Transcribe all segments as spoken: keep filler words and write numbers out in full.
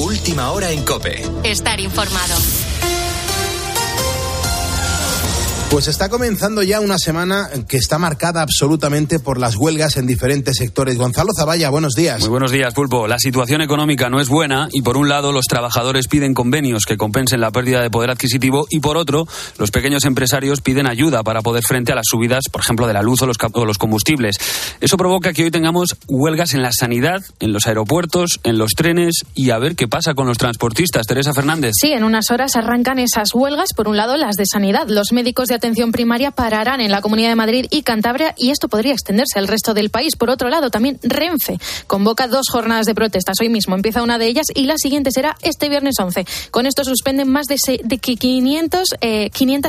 Última hora en COPE. Estar informado. Pues está comenzando ya una semana que está marcada absolutamente por las huelgas en diferentes sectores. Gonzalo Zavalla, buenos días. Muy buenos días, Pulpo. La situación económica no es buena y por un lado los trabajadores piden convenios que compensen la pérdida de poder adquisitivo y por otro los pequeños empresarios piden ayuda para poder frente a las subidas, por ejemplo, de la luz o los, o los combustibles. Eso provoca que hoy tengamos huelgas en la sanidad, en los aeropuertos, en los trenes y a ver qué pasa con los transportistas. Teresa Fernández. Sí, en unas horas arrancan esas huelgas. Por un lado, las de sanidad. Los médicos de atención primaria pararán en la Comunidad de Madrid y Cantabria y esto podría extenderse al resto del país. Por otro lado, también Renfe convoca dos jornadas de protestas. Hoy mismo empieza una de ellas y la siguiente será este viernes once. Con esto suspenden más de, se, de quinientos, eh, quinientos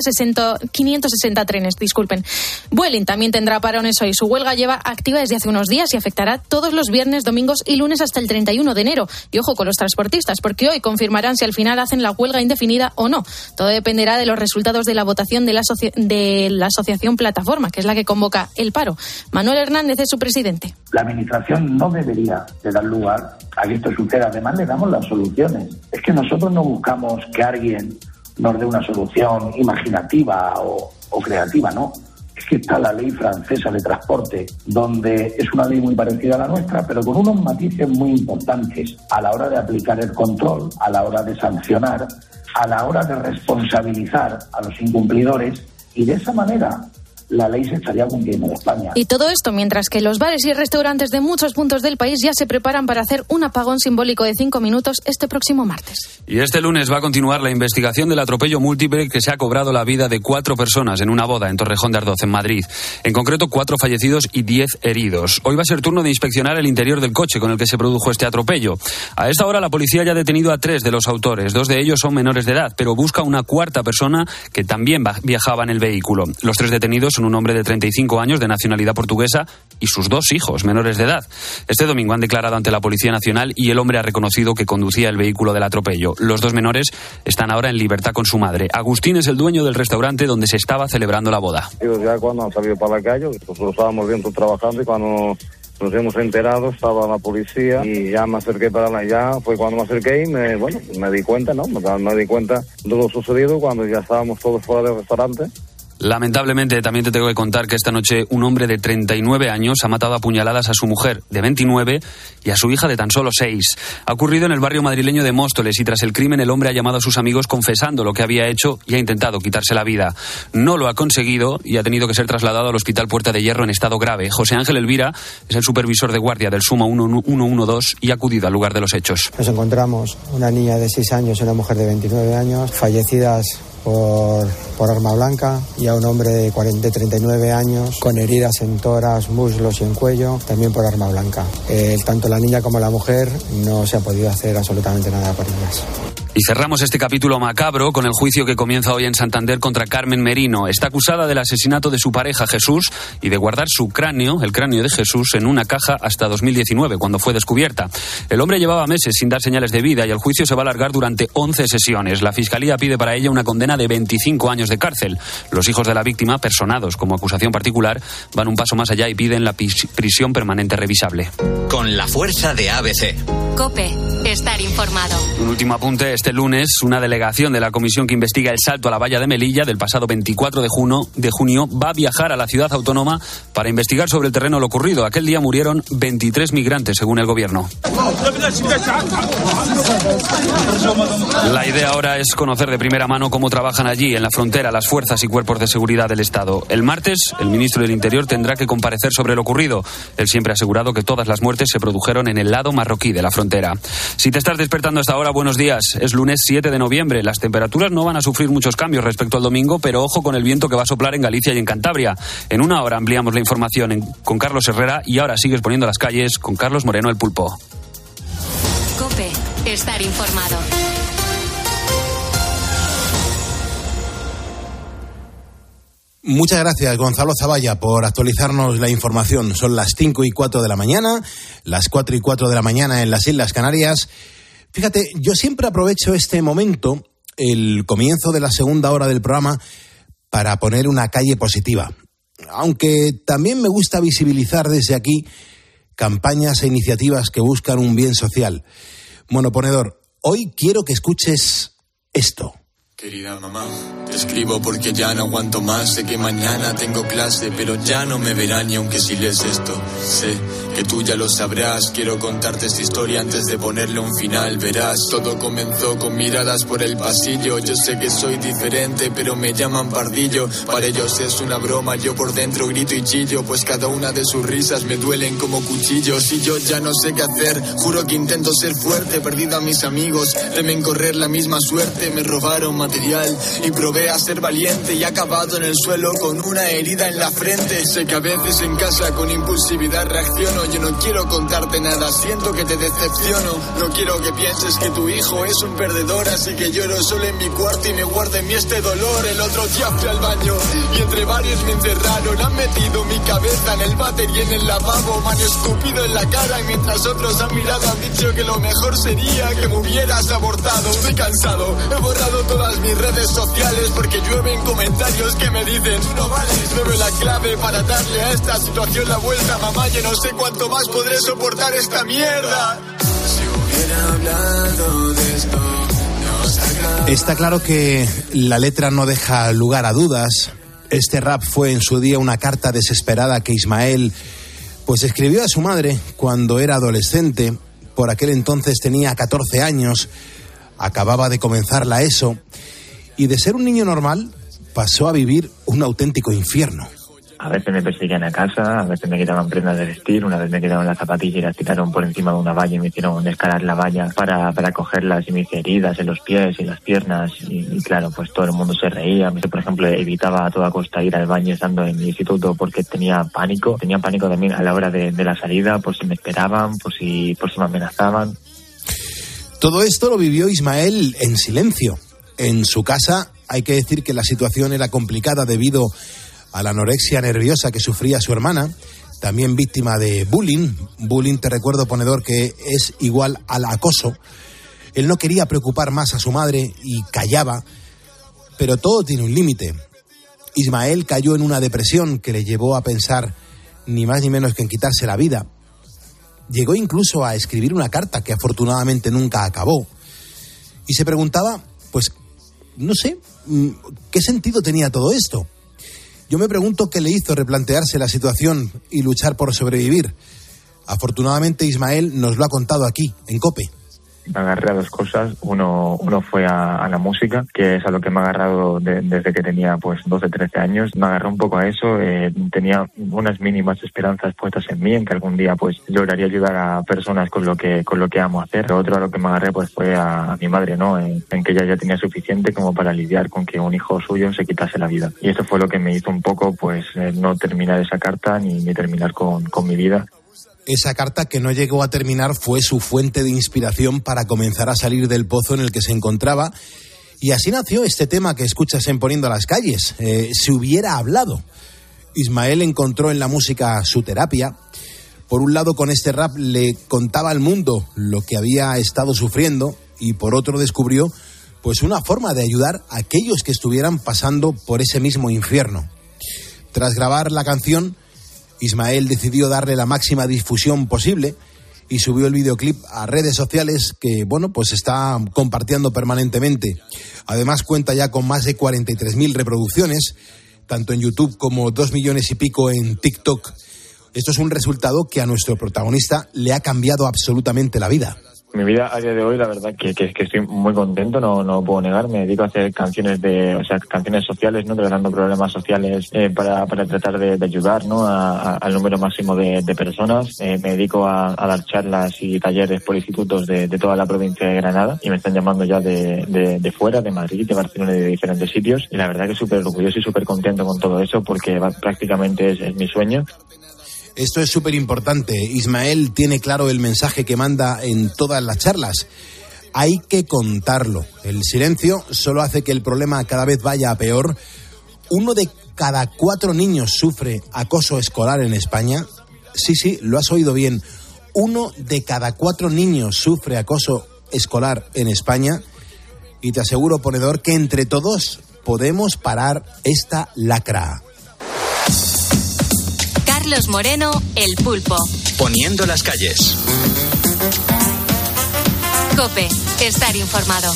sesenta trenes. Disculpen. Vueling también tendrá parones hoy. Su huelga lleva activa desde hace unos días y afectará todos los viernes, domingos y lunes hasta el treinta y uno de enero. Y ojo con los transportistas, porque hoy confirmarán si al final hacen la huelga indefinida o no. Todo dependerá de los resultados de la votación de la sociedad de la Asociación Plataforma, que es la que convoca el paro. Manuel Hernández es su presidente. La administración no debería de dar lugar a que esto suceda. Además, le damos las soluciones. Es que nosotros no buscamos que alguien nos dé una solución imaginativa o, o creativa, no. Es que está la ley francesa de transporte, donde es una ley muy parecida a la nuestra, pero con unos matices muy importantes a la hora de aplicar el control, a la hora de sancionar, a la hora de responsabilizar a los incumplidores. Y de esa manera la ley se estaría cumpliendo en España. Y todo esto mientras que los bares y restaurantes de muchos puntos del país ya se preparan para hacer un apagón simbólico de cinco minutos este próximo martes. Y este lunes va a continuar la investigación del atropello múltiple que se ha cobrado la vida de cuatro personas en una boda en Torrejón de Ardoz, en Madrid. En concreto, cuatro fallecidos y diez heridos. Hoy va a ser turno de inspeccionar el interior del coche con el que se produjo este atropello. A esta hora la policía ya ha detenido a tres de los autores. Dos de ellos son menores de edad, pero busca una cuarta persona que también viajaba en el vehículo. Los tres detenidos son un hombre de treinta y cinco años de nacionalidad portuguesa y sus dos hijos menores de edad. Este domingo han declarado ante la Policía Nacional y el hombre ha reconocido que conducía el vehículo del atropello. Los dos menores están ahora en libertad con su madre. Agustín es el dueño del restaurante donde se estaba celebrando la boda. Ya cuando han salido para la calle, nosotros estábamos dentro trabajando y cuando nos hemos enterado estaba la policía y ya me acerqué para la, ya fue cuando me acerqué y me, bueno, me di cuenta, ¿no? Me, me di cuenta de lo sucedido cuando ya estábamos todos fuera del restaurante. Lamentablemente, también te tengo que contar que esta noche un hombre de treinta y nueve años ha matado a puñaladas a su mujer de veintinueve y a su hija de tan solo seis. Ha ocurrido en el barrio madrileño de Móstoles y tras el crimen el hombre ha llamado a sus amigos confesando lo que había hecho y ha intentado quitarse la vida. No lo ha conseguido y ha tenido que ser trasladado al Hospital Puerta de Hierro en estado grave. José Ángel Elvira es el supervisor de guardia del SUMA uno uno dos y ha acudido al lugar de los hechos. Nos encontramos una niña de seis años y una mujer de veintinueve años fallecidas por, por arma blanca y a un hombre de, cuarenta, de treinta y nueve años con heridas en tórax, muslos y en cuello, también por arma blanca. Eh, tanto la niña como la mujer no se ha podido hacer absolutamente nada por ellas. Y cerramos este capítulo macabro con el juicio que comienza hoy en Santander contra Carmen Merino. Está acusada del asesinato de su pareja Jesús y de guardar su cráneo, el cráneo de Jesús, en una caja hasta dos mil diecinueve, cuando fue descubierta. El hombre llevaba meses sin dar señales de vida y el juicio se va a alargar durante once sesiones. La Fiscalía pide para ella una condena de veinticinco años de cárcel. Los hijos de la víctima, personados como acusación particular, van un paso más allá y piden la prisión permanente revisable. Con la fuerza de A B C. COPE. Estar informado. Un último apunte. Este lunes, una delegación de la comisión que investiga el salto a la valla de Melilla del pasado veinticuatro de junio, de junio va a viajar a la ciudad autónoma para investigar sobre el terreno lo ocurrido. Aquel día murieron veintitrés migrantes, según el gobierno. La idea ahora es conocer de primera mano cómo trabajan allí, en la frontera, las fuerzas y cuerpos de seguridad del Estado. El martes, el ministro del Interior tendrá que comparecer sobre lo ocurrido. Él siempre ha asegurado que todas las muertes se produjeron en el lado marroquí de la frontera. Si te estás despertando hasta ahora, buenos días. Es lunes siete de noviembre. Las temperaturas no van a sufrir muchos cambios respecto al domingo, pero ojo con el viento que va a soplar en Galicia y en Cantabria. En una hora ampliamos la información en, con Carlos Herrera y ahora sigues poniendo las calles con Carlos Moreno, el Pulpo. COPE. Estar informado. Muchas gracias, Gonzalo Zavalla, por actualizarnos la información. Son las cinco y cuatro de la mañana, las cuatro y cuatro de la mañana en las Islas Canarias. Fíjate, yo siempre aprovecho este momento, el comienzo de la segunda hora del programa, para poner una calle positiva. Aunque también me gusta visibilizar desde aquí campañas e iniciativas que buscan un bien social. Bueno, ponedor, Hoy quiero que escuches esto. Querida mamá, te escribo porque ya no aguanto más. Sé que mañana tengo clase, pero ya no me verán ni aunque si lees esto. Sé que tú ya lo sabrás. Quiero contarte esta historia antes de ponerle un final. Verás, todo comenzó con miradas por el pasillo. Yo sé que soy diferente, pero me llaman pardillo. Para ellos es una broma, yo por dentro grito y chillo, pues cada una de sus risas me duelen como cuchillos. Y yo ya no sé qué hacer, juro que intento ser fuerte. Perdido a mis amigos, temen correr la misma suerte. Me robaron material y probé a ser valiente y he acabado en el suelo con una herida en la frente. Sé que a veces en casa con impulsividad reacciono. Yo no quiero contarte nada, siento que te decepciono. No quiero que pienses que tu hijo es un perdedor, así que lloro solo en mi cuarto y me guardo en mí este dolor. El otro día fui al baño y entre varios me encerraron. Han metido mi cabeza en el váter y en el lavabo. Me han escupido en la cara y mientras otros han mirado han dicho que lo mejor sería que me hubieras abortado. Estoy cansado, he borrado todas mis redes sociales porque llueven comentarios que me dicen tú no vales. No veo la clave para darle a esta situación la vuelta. Mamá, yo no sé cuánto más podré soportar esta mierda. Si hubiera hablado de esto, no saca... Está claro que la letra no deja lugar a dudas. Este rap fue en su día una carta desesperada que Ismael pues escribió a su madre cuando era adolescente. Por aquel entonces tenía catorce años, acababa de comenzar la ESO y de ser un niño normal pasó a vivir un auténtico infierno. A veces me perseguían a casa, a veces me quitaban prendas de vestir, una vez me quitaron las zapatillas y las tiraron por encima de una valla y me hicieron escalar la valla para, para cogerlas y me hice heridas en los pies y las piernas y, y claro, pues todo el mundo se reía. Yo, por ejemplo, evitaba a toda costa ir al baño estando en mi instituto porque tenía pánico, tenía pánico también a la hora de, de la salida, por si me esperaban, por si, por si me amenazaban. Todo esto lo vivió Ismael en silencio. En su casa hay que decir que la situación era complicada debido a la anorexia nerviosa que sufría su hermana, también víctima de bullying. Bullying, te recuerdo, ponedor, que es igual al acoso. Él no quería preocupar más a su madre y callaba, pero todo tiene un límite. Ismael cayó en una depresión que le llevó a pensar ni más ni menos que en quitarse la vida. Llegó incluso a escribir una carta que afortunadamente nunca acabó. Y se preguntaba, pues, no sé, ¿qué sentido tenía todo esto? Yo me pregunto qué le hizo replantearse la situación y luchar por sobrevivir. Afortunadamente Ismael nos lo ha contado aquí, en COPE. Me agarré a dos cosas. Uno, uno fue a, a la música, que es a lo que me ha agarrado de, desde que tenía pues doce, trece años. Me agarré un poco a eso. Eh, tenía unas mínimas esperanzas puestas en mí, en que algún día pues lograría ayudar a personas con lo que con lo que amo hacer. Lo otro a lo que me agarré pues fue a, a mi madre, ¿no? En, en que ella ya tenía suficiente como para lidiar con que un hijo suyo se quitase la vida. Y eso fue lo que me hizo un poco pues eh, no terminar esa carta ni, ni terminar con, con mi vida. Esa carta que no llegó a terminar fue su fuente de inspiración para comenzar a salir del pozo en el que se encontraba. Y así nació este tema que escuchas en Poniendo las Calles, eh, Si hubiera hablado. Ismael encontró en la música su terapia. Por un lado, con este rap le contaba al mundo lo que había estado sufriendo y por otro descubrió pues una forma de ayudar a aquellos que estuvieran pasando por ese mismo infierno. Tras grabar la canción, Ismael decidió darle la máxima difusión posible y subió el videoclip a redes sociales que, bueno, pues está compartiendo permanentemente. Además cuenta ya con más de cuarenta y tres mil reproducciones, tanto en YouTube como dos millones y pico en TikTok. Esto es un resultado que a nuestro protagonista le ha cambiado absolutamente la vida. Mi vida a día de hoy, la verdad que, que, que estoy muy contento, no, no puedo negar. Me dedico a hacer canciones de, o sea, canciones sociales, ¿no? Tratando problemas sociales eh, para, para tratar de, de ayudar, ¿no? A, a, al número máximo de, de personas. Eh, me dedico a, a dar charlas y talleres por institutos de, de toda la provincia de Granada y me están llamando ya de, de, de fuera, de Madrid, de Barcelona y de diferentes sitios. Y la verdad que súper orgulloso y súper contento con todo eso porque va, prácticamente es, es mi sueño. Esto es súper importante. Ismael tiene claro el mensaje que manda en todas las charlas. Hay que contarlo. El silencio solo hace que el problema cada vez vaya a peor. Uno de cada cuatro niños sufre acoso escolar en España. Sí, sí, lo has oído bien. Uno de cada cuatro niños sufre acoso escolar en España. Y te aseguro, ponedor, que entre todos podemos parar esta lacra. Carlos Moreno, El Pulpo. Poniendo las Calles. COPE. estar informado.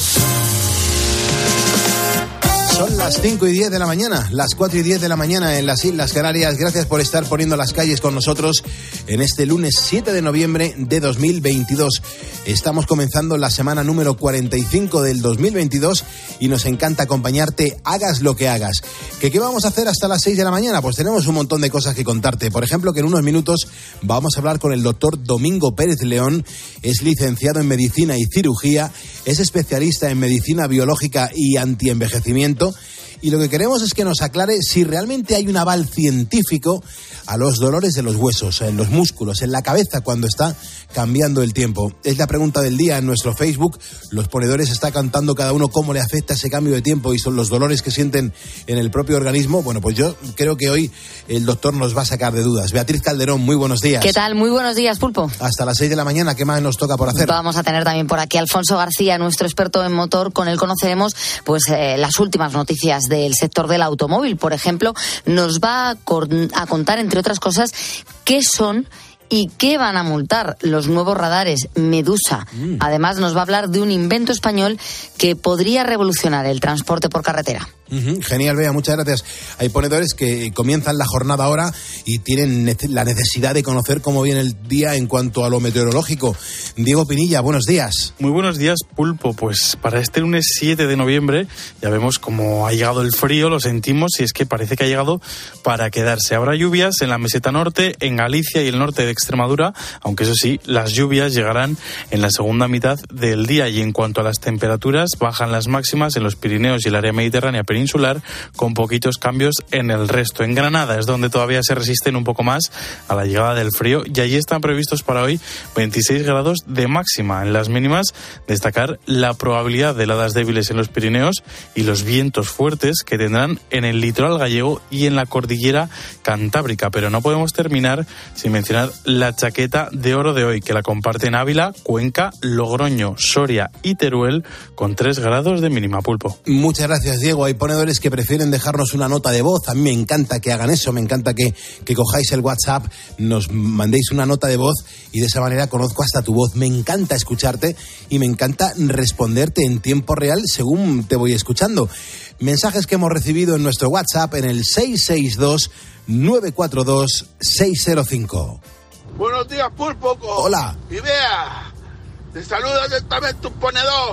Son las cinco y diez de la mañana, las cuatro y diez de la mañana en las Islas Canarias. Gracias por estar poniendo las calles con nosotros en este lunes siete de noviembre de dos mil veintidós. Estamos comenzando la semana número cuarenta y cinco del dos mil veintidós y nos encanta acompañarte, hagas lo que hagas. ¿Qué, qué vamos a hacer hasta las seis de la mañana? Pues tenemos un montón de cosas que contarte. Por ejemplo, que en unos minutos vamos a hablar con el doctor Domingo Pérez León. Es licenciado en Medicina y Cirugía, es especialista en Medicina Biológica y Antienvejecimiento. Y lo que queremos es que nos aclare si realmente hay un aval científico a los dolores de los huesos, en los músculos, en la cabeza cuando está cambiando el tiempo. Es la pregunta del día en nuestro Facebook. Los ponedores están contando cada uno cómo le afecta ese cambio de tiempo y son los dolores que sienten en el propio organismo. Bueno, pues yo creo que hoy el doctor nos va a sacar de dudas. Beatriz Calderón, muy buenos días. ¿Qué tal? Muy buenos días, Pulpo. Hasta las seis de la mañana, ¿qué más nos toca por hacer? Vamos a tener también por aquí a Alfonso García, nuestro experto en motor. Con él conoceremos pues eh, las últimas noticias del sector del automóvil. Por ejemplo, nos va a, con- a contar, entre otras cosas, qué son y qué van a multar los nuevos radares Medusa. Mm. Además, nos va a hablar de un invento español que podría revolucionar el transporte por carretera. Uh-huh. Genial, Bea, muchas gracias. Hay ponedores que comienzan la jornada ahora y tienen ne- la necesidad de conocer cómo viene el día en cuanto a lo meteorológico. Diego Pinilla, buenos días. Muy buenos días, Pulpo. Pues para este lunes siete de noviembre ya vemos cómo ha llegado el frío, lo sentimos, y es que parece que ha llegado para quedarse. Habrá lluvias en la meseta norte, en Galicia y el norte de Extremadura, aunque eso sí, las lluvias llegarán en la segunda mitad del día. Y en cuanto a las temperaturas, bajan las máximas en los Pirineos y el área mediterránea peninsular, con poquitos cambios en el resto. En Granada es donde todavía se resisten un poco más a la llegada del frío, y allí están previstos para hoy veintiséis grados de máxima. En las mínimas, destacar la probabilidad de heladas débiles en los Pirineos y los vientos fuertes que tendrán en el litoral gallego y en la cordillera cantábrica. Pero no podemos terminar sin mencionar la chaqueta de oro de hoy, que la comparten Ávila, Cuenca, Logroño, Soria y Teruel, con tres grados de mínima, Pulpo. Muchas gracias, Diego. Hay ponedores que prefieren dejarnos una nota de voz. A mí me encanta que hagan eso, me encanta que, que cojáis el WhatsApp, nos mandéis una nota de voz y de esa manera conozco hasta tu voz. Me encanta escucharte y me encanta responderte en tiempo real según te voy escuchando. Mensajes que hemos recibido en nuestro WhatsApp en el seis seis dos, nueve cuatro dos, seis cero cinco. Buenos días, Pulpo. Hola. Y vea, te saluda directamente un ponedor.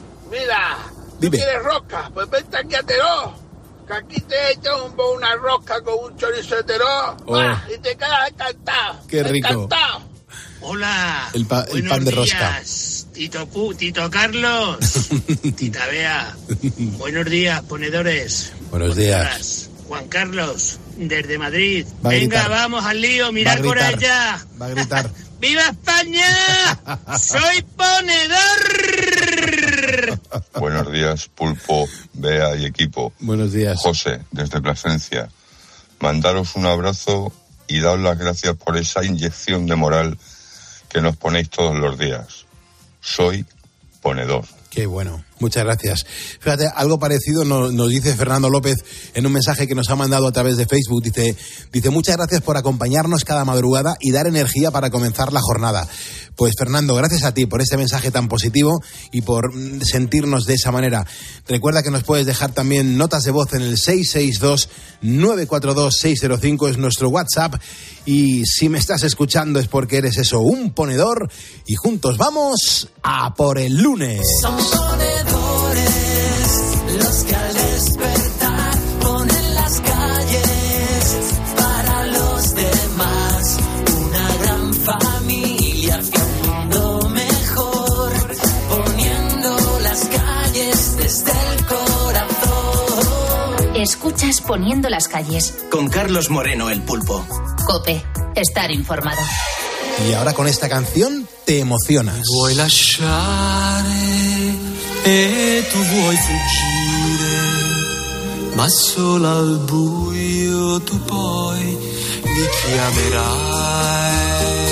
Mira, ¿tú Dime. quieres rosca? Pues vente aquí a Teró, que aquí te echan un, una rosca con un chorizo de Teró. Oh. ¡Bah! Y te quedas encantado. Qué rico. Encantado. Hola. El, pa- el pan de rosca. Días, Tito, Pu, Tito Carlos. Tita Bea. Buenos días, ponedores. Buenos días. Ponedoras. Juan Carlos, desde Madrid. Va a Venga, gritar. vamos al lío, mirar por gritar. allá. Va a gritar. ¡Viva España! ¡Soy ponedor! Buenos días, Pulpo, Bea y equipo. Buenos días. José, desde Plasencia. Mandaros un abrazo y daos las gracias por esa inyección de moral que nos ponéis todos los días. Soy ponedor. Qué bueno, muchas gracias. Fíjate, algo parecido nos, nos dice Fernando López en un mensaje que nos ha mandado a través de Facebook. Dice, dice, muchas gracias por acompañarnos cada madrugada y dar energía para comenzar la jornada. Pues Fernando, gracias a ti por este mensaje tan positivo y por mm, sentirnos de esa manera. Recuerda que nos puedes dejar también notas de voz en el seis seis dos, nueve cuatro dos, seis cero cinco, es nuestro WhatsApp. Y si me estás escuchando es porque eres eso, un ponedor. Y juntos vamos a por el lunes. Son ponedores los que al despertar ponen las calles para los demás. Una gran familia hacia un mundo mejor, poniendo las calles desde el corazón. Escuchas Poniendo las calles. Con Carlos Moreno, el Pulpo. COPE. Estar informado. Y ahora con esta canción te emocionas. Vuoi lasciare e tu vuoi fuggire, ma solo al buio tu poi mi chiamerai.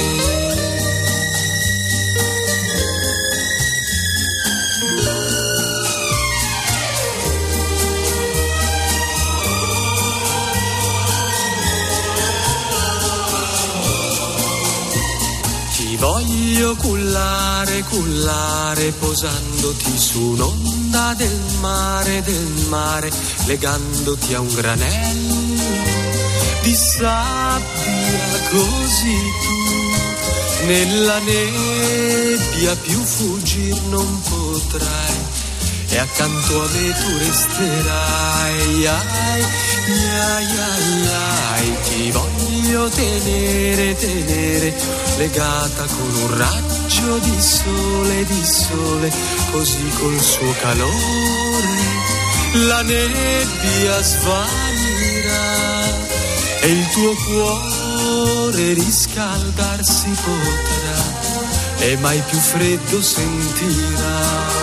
Ti voglio voglio cullare, cullare, posandoti su un'onda del mare, del mare, legandoti a un granello di sabbia, così tu nella nebbia più fuggir non potrai, e accanto a me tu resterai. Ai, ai, ai, ai, ti voglio tenere, tenere, legata con un raggio di sole, di sole, così col suo calore la nebbia svanirà e il tuo cuore riscaldarsi potrà e mai più freddo sentirà.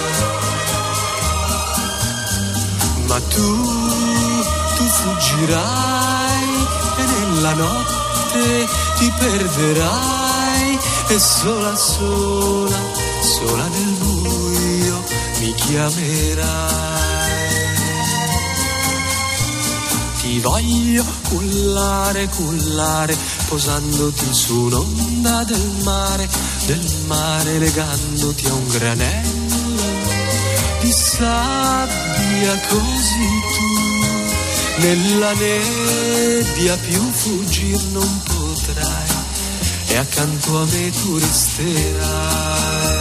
Ma tu, tu fuggirai e nella notte ti perderai e sola, sola, sola nel buio mi chiamerai. Ti voglio cullare, cullare, posandoti su un'onda del mare, del mare, legandoti a un granello di sabbia, così tu nella nebbia più fuggir non potrai e accanto a me tu resterai.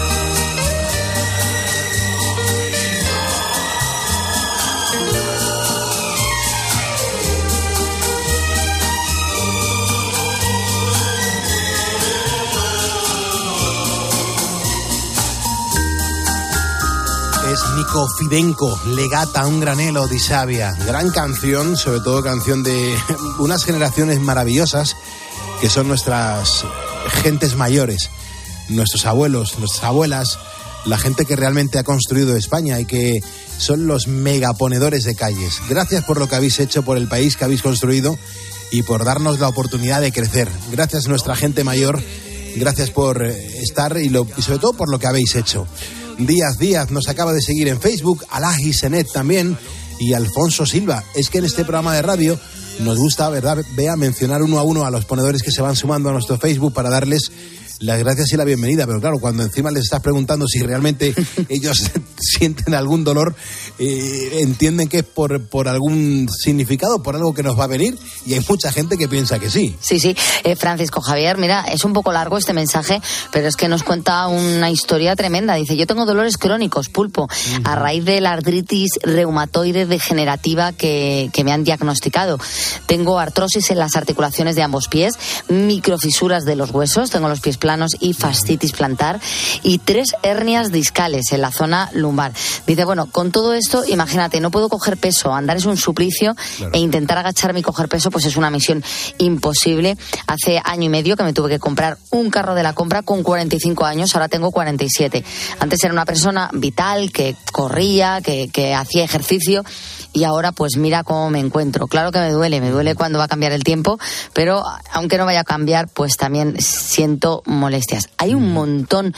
Es Nico Fidenco, Legata a un granelo di sabbia. Gran canción, sobre todo canción de unas generaciones maravillosas que son nuestras gentes mayores, nuestros abuelos, nuestras abuelas, la gente que realmente ha construido España y que son los megaponedores de calles. Gracias por lo que habéis hecho, por el país que habéis construido y por darnos la oportunidad de crecer. Gracias a nuestra gente mayor, gracias por estar y, lo, y sobre todo por lo que habéis hecho. Díaz Díaz nos acaba de seguir en Facebook, Alaji Senet también y Alfonso Silva. Es que en este programa de radio nos gusta, ¿verdad?, Bea, mencionar uno a uno a los ponedores que se van sumando a nuestro Facebook para darles las gracias y la bienvenida, pero claro, cuando encima les estás preguntando si realmente ellos sienten algún dolor, eh, entienden que es por, por algún significado, por algo que nos va a venir, y hay mucha gente que piensa que sí. Sí, sí. Eh, Francisco Javier, mira, es un poco largo este mensaje, pero es que nos cuenta una historia tremenda. Dice, yo tengo dolores crónicos, Pulpo, uh-huh. a raíz de la artritis reumatoide degenerativa que, que me han diagnosticado. Tengo artrosis en las articulaciones de ambos pies, microfisuras de los huesos, tengo los pies planos y fascitis plantar y tres hernias discales en la zona lumbar. Dice, bueno, con todo esto, imagínate, no puedo coger peso, andar es un suplicio, claro. E intentar agacharme y coger peso pues es una misión imposible. Hace año y medio que me tuve que comprar un carro de la compra con cuarenta y cinco años, ahora tengo cuarenta y siete. Antes era una persona vital, que corría, que, que hacía ejercicio, y ahora pues mira cómo me encuentro. Claro que me duele, me duele cuando va a cambiar el tiempo, pero aunque no vaya a cambiar, pues también siento molestias. Hay un montón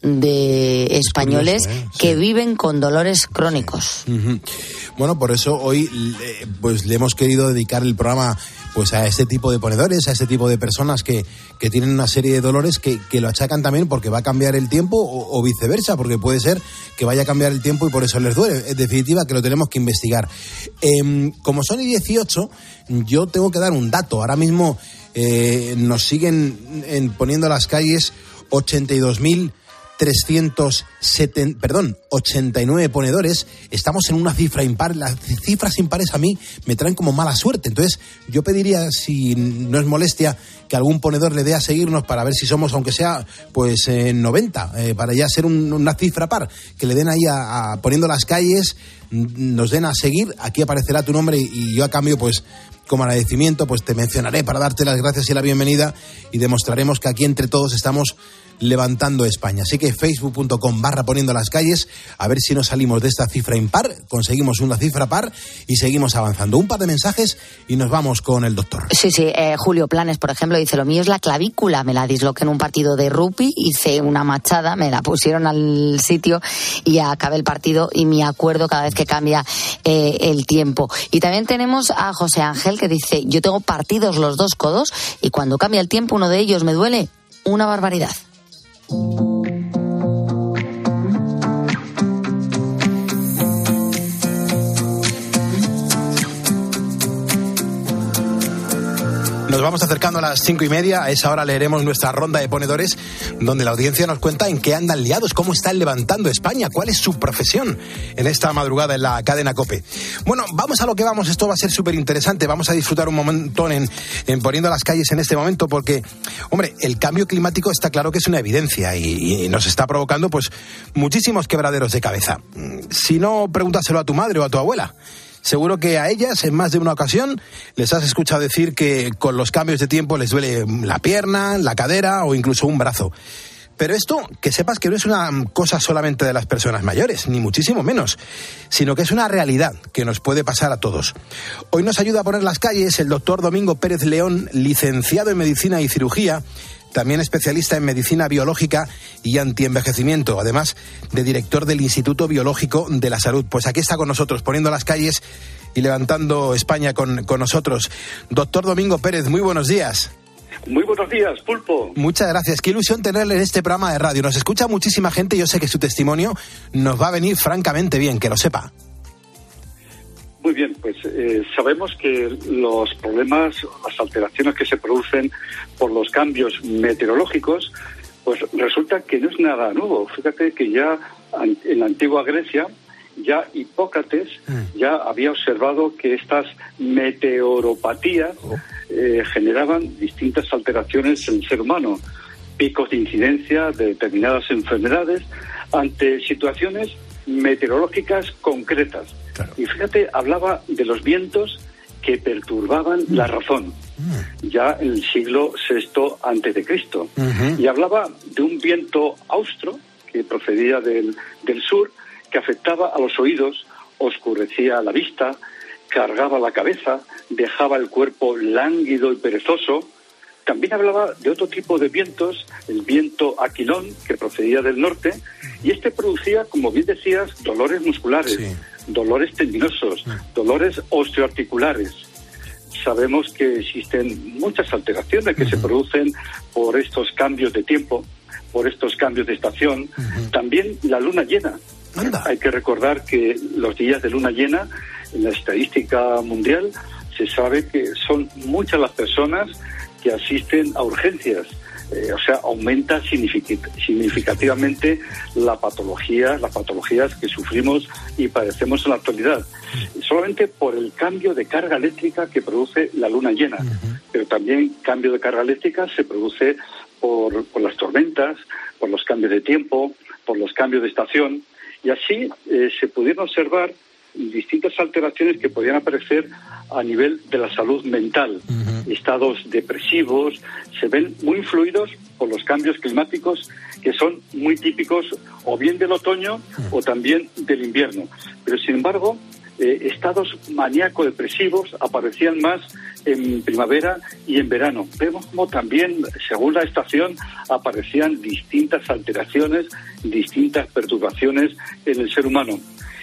de españoles curioso, ¿eh? que sí. viven con dolores crónicos. Sí. Uh-huh. Bueno, por eso hoy pues le hemos querido dedicar el programa pues a este tipo de ponedores, a este tipo de personas que, que tienen una serie de dolores que, que lo achacan también porque va a cambiar el tiempo o, o viceversa, porque puede ser que vaya a cambiar el tiempo y por eso les duele. En definitiva, que lo tenemos que investigar. Eh, como son y dieciocho, yo tengo que dar un dato. Ahora mismo eh, nos siguen en, poniendo a las calles ochenta y dos mil trescientos setenta, perdón, ochenta y nueve ponedores. Estamos en una cifra impar. Las cifras impares a mí me traen como mala suerte. Entonces, yo pediría, si no es molestia, que algún ponedor le dé a seguirnos para ver si somos, aunque sea, pues eh, noventa, eh, para ya ser un, una cifra par. Que le den ahí a, a poniendo las calles, nos den a seguir. Aquí aparecerá tu nombre y, y yo a cambio, pues, como agradecimiento, pues te mencionaré para darte las gracias y la bienvenida y demostraremos que aquí entre todos estamos levantando España. Así que facebook punto com barra poniendo las calles, a ver si nos salimos de esta cifra impar, conseguimos una cifra par y seguimos avanzando. Un par de mensajes y nos vamos con el doctor. Sí, sí, eh, Julio Planes, por ejemplo, dice, lo mío es la clavícula, me la disloqué en un partido de rugby, hice una machada, me la pusieron al sitio y acabé el partido y me acuerdo cada vez que cambia eh, el tiempo. Y también tenemos a José Ángel que dice, yo tengo partidos los dos codos y cuando cambia el tiempo uno de ellos me duele una barbaridad. Nos vamos acercando a las cinco y media. A esa hora leeremos nuestra ronda de ponedores, donde la audiencia nos cuenta en qué andan liados, cómo están levantando España, cuál es su profesión en esta madrugada en la cadena COPE. Bueno, vamos a lo que vamos. Esto va a ser súper interesante. Vamos a disfrutar un montón en, en Poniendo las calles en este momento, porque, hombre, el cambio climático está claro que es una evidencia y, y nos está provocando, pues, muchísimos quebraderos de cabeza. Si no, pregúntaselo a tu madre o a tu abuela. Seguro que a ellas, en más de una ocasión, les has escuchado decir que con los cambios de tiempo les duele la pierna, la cadera o incluso un brazo. Pero esto, que sepas que no es una cosa solamente de las personas mayores, ni muchísimo menos, sino que es una realidad que nos puede pasar a todos. Hoy nos ayuda a poner las calles el doctor Domingo Pérez León, licenciado en Medicina y Cirugía, también especialista en medicina biológica y antienvejecimiento, además de director del Instituto Biológico de la Salud. Pues aquí está con nosotros, poniendo las calles y levantando España con, con nosotros. Doctor Domingo Pérez, muy buenos días. Muy buenos días, Pulpo. Muchas gracias. Qué ilusión tenerle en este programa de radio. Nos escucha muchísima gente y yo sé que su testimonio nos va a venir francamente bien, que lo sepa. Muy bien, pues eh, sabemos que los problemas, las alteraciones que se producen por los cambios meteorológicos, pues resulta que no es nada nuevo. Fíjate que ya en la antigua Grecia, ya Hipócrates mm. ya había observado que estas meteoropatías oh. eh, generaban distintas alteraciones en el ser humano, picos de incidencia de determinadas enfermedades ante situaciones meteorológicas concretas. Claro. Y fíjate, hablaba de los vientos que perturbaban mm. la razón, mm. ya en el siglo sexto antes de Cristo. Uh-huh. Y hablaba de un viento austro que procedía del, del sur, que afectaba a los oídos, oscurecía la vista, cargaba la cabeza, dejaba el cuerpo lánguido y perezoso. También hablaba de otro tipo de vientos, el viento aquilón, que procedía del norte, y este producía, como bien decías, dolores musculares, sí. dolores tendinosos, sí. dolores osteoarticulares. Sabemos que existen muchas alteraciones que uh-huh. se producen por estos cambios de tiempo, por estos cambios de estación. Uh-huh. También la luna llena. Anda. Hay que recordar que los días de luna llena, en la estadística mundial, se sabe que son muchas las personas que asisten a urgencias, eh, o sea, aumenta significativamente la patología, las patologías que sufrimos y padecemos en la actualidad, solamente por el cambio de carga eléctrica que produce la luna llena, uh-huh. pero también cambio de carga eléctrica se produce por, por las tormentas, por los cambios de tiempo, por los cambios de estación, y así eh, se pudieron observar distintas alteraciones que podían aparecer a nivel de la salud mental. Uh-huh. Estados depresivos se ven muy influidos por los cambios climáticos que son muy típicos o bien del otoño uh-huh. o también del invierno. Pero sin embargo, eh, estados maníaco-depresivos aparecían más en primavera y en verano. Vemos como también, según la estación, aparecían distintas alteraciones, distintas perturbaciones en el ser humano.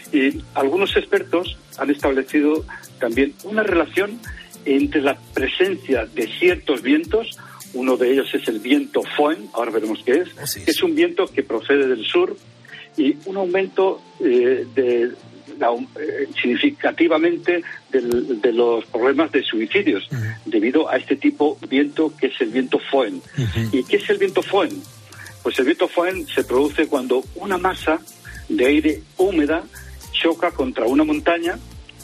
Y algunos expertos han establecido también una relación entre la presencia de ciertos vientos, uno de ellos es el viento Foehn, ahora veremos qué es, oh, sí, sí. es un viento que procede del sur, y un aumento eh, de, la, eh, significativamente del, de los problemas de suicidios, uh-huh. debido a este tipo de viento que es el viento Foehn. Uh-huh. ¿Y qué es el viento Foehn? Pues el viento Foehn se produce cuando una masa de aire húmeda choca contra una montaña,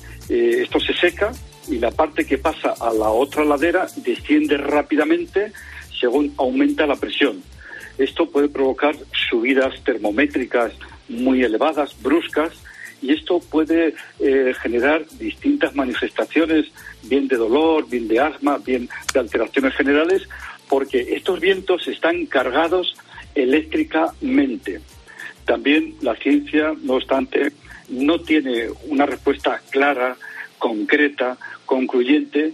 eh, esto se seca y la parte que pasa a la otra ladera desciende rápidamente según aumenta la presión. Esto puede provocar subidas termométricas muy elevadas, bruscas, y esto puede eh, generar distintas manifestaciones, bien de dolor, bien de asma, bien de alteraciones generales, porque estos vientos están cargados eléctricamente. También la ciencia, no obstante, no tiene una respuesta clara, concreta, concluyente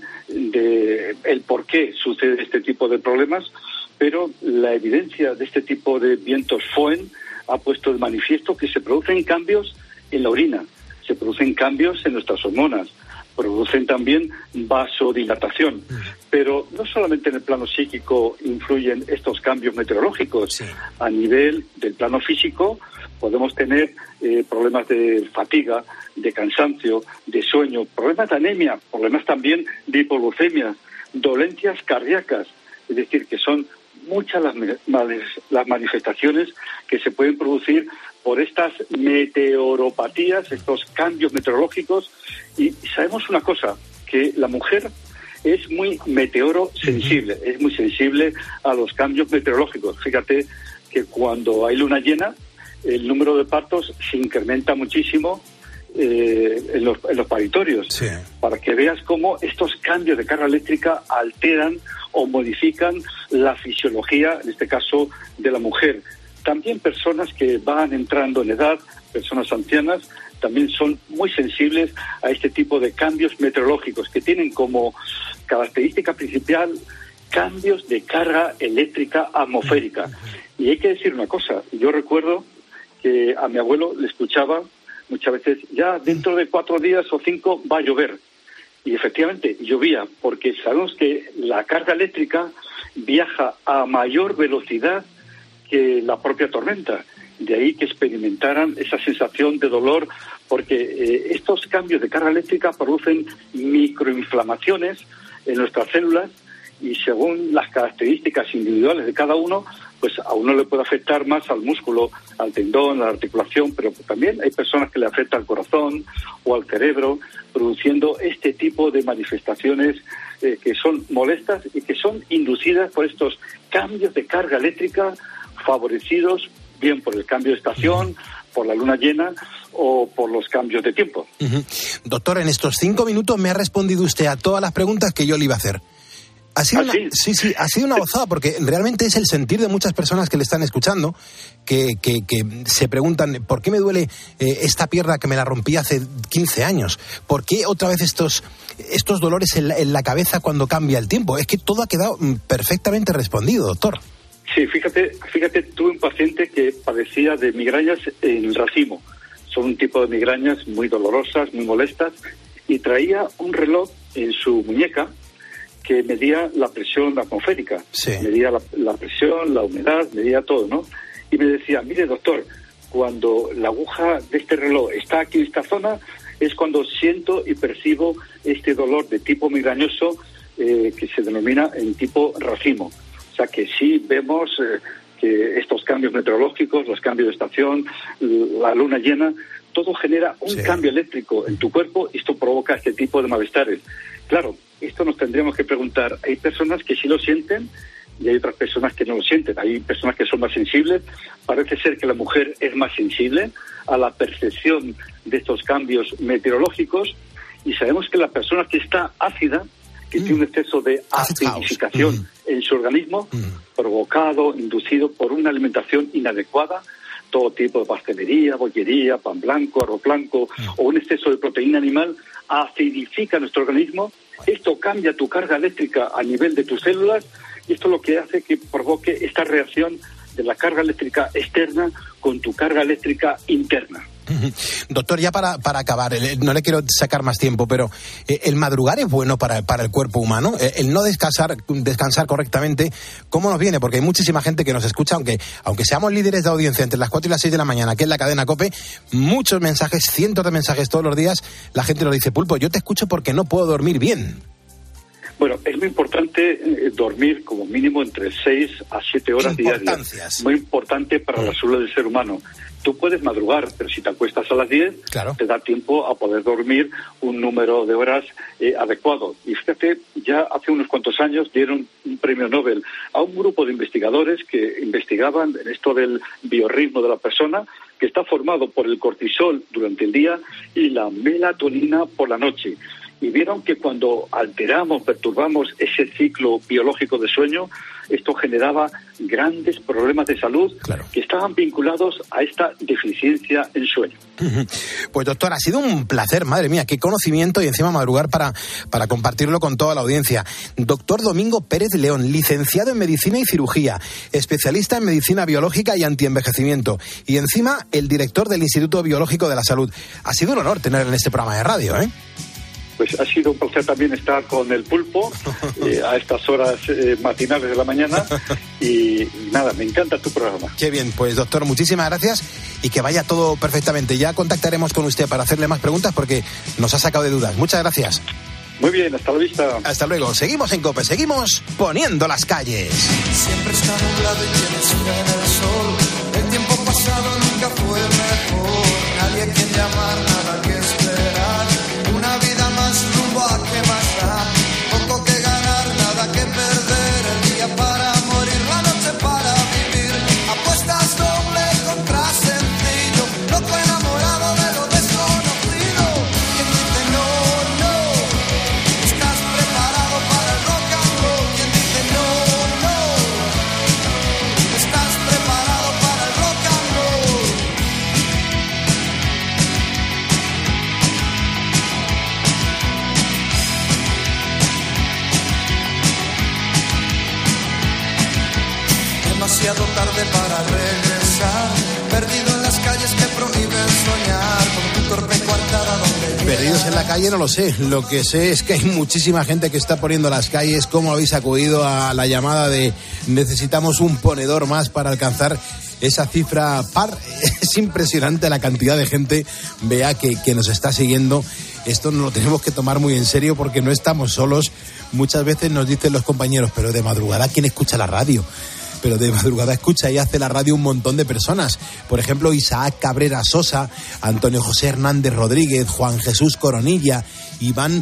de el por qué sucede este tipo de problemas, pero la evidencia de este tipo de vientos Foehn ha puesto de manifiesto que se producen cambios en la orina, se producen cambios en nuestras hormonas, producen también vasodilatación. Pero no solamente en el plano psíquico influyen estos cambios meteorológicos, sí. A nivel del plano físico podemos tener eh, problemas de fatiga, de cansancio, de sueño, problemas de anemia, problemas también de hipoglucemia, dolencias cardíacas, es decir, que son muchas las, las manifestaciones que se pueden producir por estas meteoropatías, estos cambios meteorológicos. Y sabemos una cosa, que la mujer es muy meteorosensible, es muy sensible a los cambios meteorológicos. Fíjate que cuando hay luna llena, el número de partos se incrementa muchísimo eh, en, los, en los paritorios, sí. Para que veas cómo estos cambios de carga eléctrica alteran o modifican la fisiología, en este caso, de la mujer. También personas que van entrando en edad, personas ancianas, también son muy sensibles a este tipo de cambios meteorológicos que tienen como característica principal cambios de carga eléctrica atmosférica. Y hay que decir una cosa, yo recuerdo que a mi abuelo le escuchaba muchas veces, ya dentro de cuatro días o cinco va a llover. Y efectivamente llovía, porque sabemos que la carga eléctrica viaja a mayor velocidad que la propia tormenta. De ahí que experimentaran esa sensación de dolor, porque eh, estos cambios de carga eléctrica producen microinflamaciones en nuestras células y según las características individuales de cada uno, pues a uno le puede afectar más al músculo, al tendón, a la articulación, pero también hay personas que le afecta al corazón o al cerebro, produciendo este tipo de manifestaciones eh, que son molestas y que son inducidas por estos cambios de carga eléctrica favorecidos bien por el cambio de estación, uh-huh. por la luna llena o por los cambios de tiempo. Uh-huh. Doctor, en estos cinco minutos me ha respondido usted a todas las preguntas que yo le iba a hacer. Ha sido ¿Ah, una, sí? sí, sí, ha sido una gozada, porque realmente es el sentir de muchas personas que le están escuchando, que, que, que se preguntan, ¿por qué me duele eh, esta pierna que me la rompí hace quince años? ¿Por qué otra vez estos, estos dolores en la, en la cabeza cuando cambia el tiempo? Es que todo ha quedado perfectamente respondido, doctor. Sí, fíjate, fíjate, tuve un paciente que padecía de migrañas en racimo. Son un tipo de migrañas muy dolorosas, muy molestas, y traía un reloj en su muñeca que medía la presión atmosférica, sí. medía la, la presión, la humedad, medía todo, ¿no? Y me decía, mire doctor, cuando la aguja de este reloj está aquí en esta zona, es cuando siento y percibo este dolor de tipo migrañoso eh, que se denomina en tipo racimo. O sea que sí vemos eh, que estos cambios meteorológicos, los cambios de estación, la luna llena, todo genera un sí. cambio eléctrico en tu cuerpo y esto provoca este tipo de malestares. Claro, esto nos tendríamos que preguntar, hay personas que sí lo sienten y hay otras personas que no lo sienten. Hay personas que son más sensibles. Parece ser que la mujer es más sensible a la percepción de estos cambios meteorológicos y sabemos que la persona que está ácida, que mm. tiene un exceso de acidificación mm. en su organismo, mm. provocado, inducido por una alimentación inadecuada, todo tipo de pastelería, bollería, pan blanco, arroz blanco, mm. o un exceso de proteína animal, acidifica nuestro organismo. Esto cambia tu carga eléctrica a nivel de tus células y esto es lo que hace que provoque esta reacción de la carga eléctrica externa con tu carga eléctrica interna. Doctor, ya para, para acabar, no le quiero sacar más tiempo, pero eh, ¿el madrugar es bueno para, para el cuerpo humano? Eh, ¿El no descansar, descansar correctamente, cómo nos viene? Porque hay muchísima gente que nos escucha, aunque, aunque seamos líderes de audiencia entre las cuatro y las seis de la mañana, aquí en la cadena COPE, muchos mensajes, cientos de mensajes todos los días, la gente nos dice, Pulpo, yo te escucho porque no puedo dormir bien. Bueno, es muy importante eh, dormir como mínimo entre seis a siete horas diarias. Muy importante para mm. la salud del ser humano. Tú puedes madrugar, pero si te acuestas a las diez, claro. te da tiempo a poder dormir un número de horas eh, adecuado. Y fíjate, ya hace unos cuantos años dieron un premio Nobel a un grupo de investigadores que investigaban en esto del biorritmo de la persona, que está formado por el cortisol durante el día y la melatonina por la noche. Y vieron que cuando alteramos, perturbamos ese ciclo biológico de sueño, esto generaba grandes problemas de salud claro. que estaban vinculados a esta deficiencia en sueño. Pues doctor, ha sido un placer, madre mía, qué conocimiento y encima madrugar para, para compartirlo con toda la audiencia. Doctor Domingo Pérez León, licenciado en Medicina y Cirugía, especialista en Medicina Biológica y Antienvejecimiento y encima el director del Instituto Biológico de la Salud. Ha sido un honor tener en este programa de radio, ¿eh? Pues ha sido un placer también estar con el Pulpo eh, a estas horas eh, matinales de la mañana y, y nada, me encanta tu programa. Qué bien, pues doctor, muchísimas gracias y que vaya todo perfectamente. Ya contactaremos con usted para hacerle más preguntas porque nos ha sacado de dudas. Muchas gracias. Muy bien, hasta la vista. Hasta luego. Seguimos en COPE, seguimos poniendo las calles. Siempre está nublado y tienes frío en el sol. El tiempo pasado nunca fue mejor. Nadie a quien llamar, nada que esperar. Una vida más rumbo a que más da. Poco que ganar, nada que perder. El día para morir, la noche para vivir. Apuestas doble contra sencillo. Loco enamorado de lo desconocido. Quien dice no, no. Estás preparado para el rock and roll. Quien dice no, no. Estás preparado para el rock and roll. Demasiado tarde para regresar, perdido en las calles que prohíben soñar, con tu torpe coartada donde Perdidos en la calle no lo sé, lo que sé es que hay muchísima gente que está poniendo las calles. ¿Cómo habéis acudido a la llamada de necesitamos un ponedor más para alcanzar esa cifra par? Es impresionante la cantidad de gente, vea, que, que nos está siguiendo. Esto nos lo tenemos que tomar muy en serio porque no estamos solos. Muchas veces nos dicen los compañeros, pero de madrugada, ¿quién escucha la radio? Pero de madrugada escucha y hace la radio un montón de personas. Por ejemplo, Isaac Cabrera Sosa, Antonio José Hernández Rodríguez, Juan Jesús Coronilla, Iván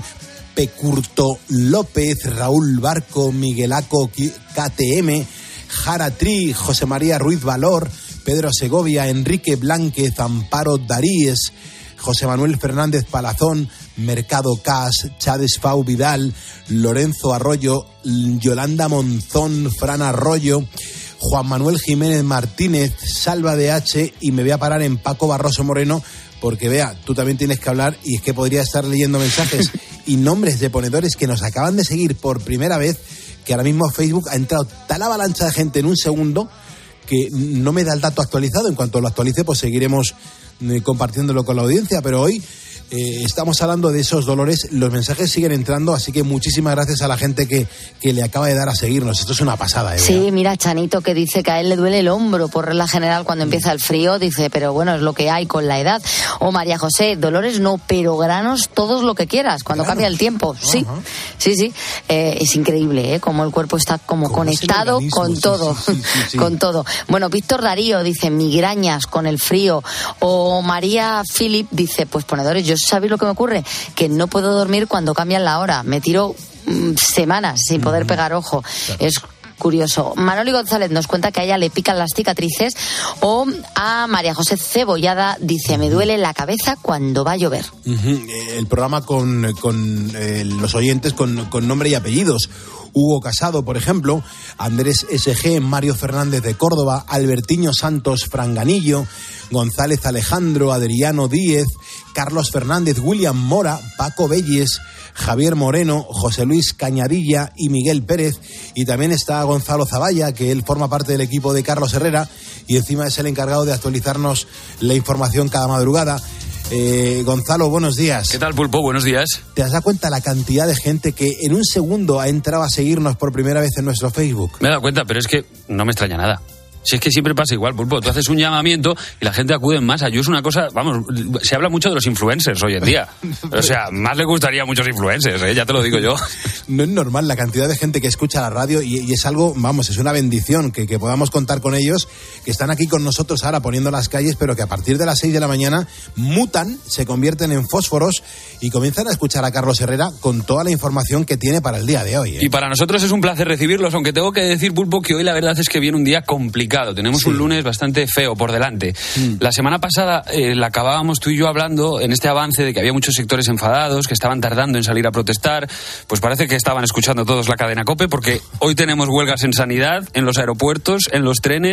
Pecurto López, Raúl Barco, Miguelaco K T M, Jara Tri, José María Ruiz Valor, Pedro Segovia, Enrique Blánquez, Amparo Daríes, José Manuel Fernández Palazón, Mercado Cas, Chávez Fau Vidal, Lorenzo Arroyo, Yolanda Monzón, Fran Arroyo, Juan Manuel Jiménez Martínez, Salva de H, y me voy a parar en Paco Barroso Moreno, porque vea, tú también tienes que hablar y es que podría estar leyendo mensajes y nombres de ponedores que nos acaban de seguir por primera vez, que ahora mismo Facebook ha entrado tal avalancha de gente en un segundo que no me da el dato actualizado. En cuanto lo actualice, pues seguiremos eh, compartiéndolo con la audiencia, pero hoy eh, estamos hablando de esos dolores. Los mensajes siguen entrando, así que muchísimas gracias a la gente que, que le acaba de dar a seguirnos. Esto es una pasada, ¿eh? Sí, mira, Chanito, que dice que a él le duele el hombro por regla general cuando empieza el frío, dice, pero bueno, es lo que hay con la edad. O María José, dolores no, pero granos todos lo que quieras, cuando ¿Granos? Cambia el tiempo. Sí, uh-huh. sí, sí. Eh, es increíble, ¿eh? Como el cuerpo está como conectado con sí, todo, sí, sí, sí, sí. con todo. Bueno, Víctor Darío dice, migrañas con el frío. O María Philip dice, pues ponedores, yo ¿sabéis lo que me ocurre? Que no puedo dormir cuando cambian la hora. Me tiro mmm, semanas sin poder pegar ojo. Claro. Es curioso. Manoli González nos cuenta que a ella le pican las cicatrices. O a María José Cebollada dice, me duele la cabeza cuando va a llover. Uh-huh. El programa con, con eh, los oyentes con, con nombre y apellidos. Hugo Casado, por ejemplo, Andrés S G, Mario Fernández de Córdoba, Albertiño Santos Franganillo, González Alejandro, Adriano Díez, Carlos Fernández, William Mora, Paco Belles, Javier Moreno, José Luis Cañadilla y Miguel Pérez. Y también está Gonzalo Zavalla, que él forma parte del equipo de Carlos Herrera y encima es el encargado de actualizarnos la información cada madrugada. Eh, Gonzalo, buenos días. ¿Qué tal, Pulpo? Buenos días. ¿Te has dado cuenta la cantidad de gente que en un segundo ha entrado a seguirnos por primera vez en nuestro Facebook? Me he dado cuenta, pero es que no me extraña nada. Si es que siempre pasa igual, Pulpo. Tú haces un llamamiento y la gente acude en masa. Yo es una cosa, vamos, se habla mucho de los influencers hoy en día. O sea, más le gustaría a muchos influencers, ¿eh? Ya te lo digo yo. No es normal la cantidad de gente que escucha la radio y, y es algo, vamos, es una bendición que, que podamos contar con ellos, que están aquí con nosotros ahora poniendo las calles, pero que a partir de las seis de la mañana mutan, se convierten en fósforos y comienzan a escuchar a Carlos Herrera con toda la información que tiene para el día de hoy, ¿eh? Y para nosotros es un placer recibirlos, aunque tengo que decir, Pulpo, que hoy la verdad es que viene un día complicado. Tenemos sí. un lunes bastante feo por delante. Mm. La semana pasada eh, la acabábamos tú y yo hablando en este avance de que había muchos sectores enfadados, que estaban tardando en salir a protestar. Pues parece que estaban escuchando todos la cadena COPE, porque hoy tenemos huelgas en sanidad, en los aeropuertos, en los trenes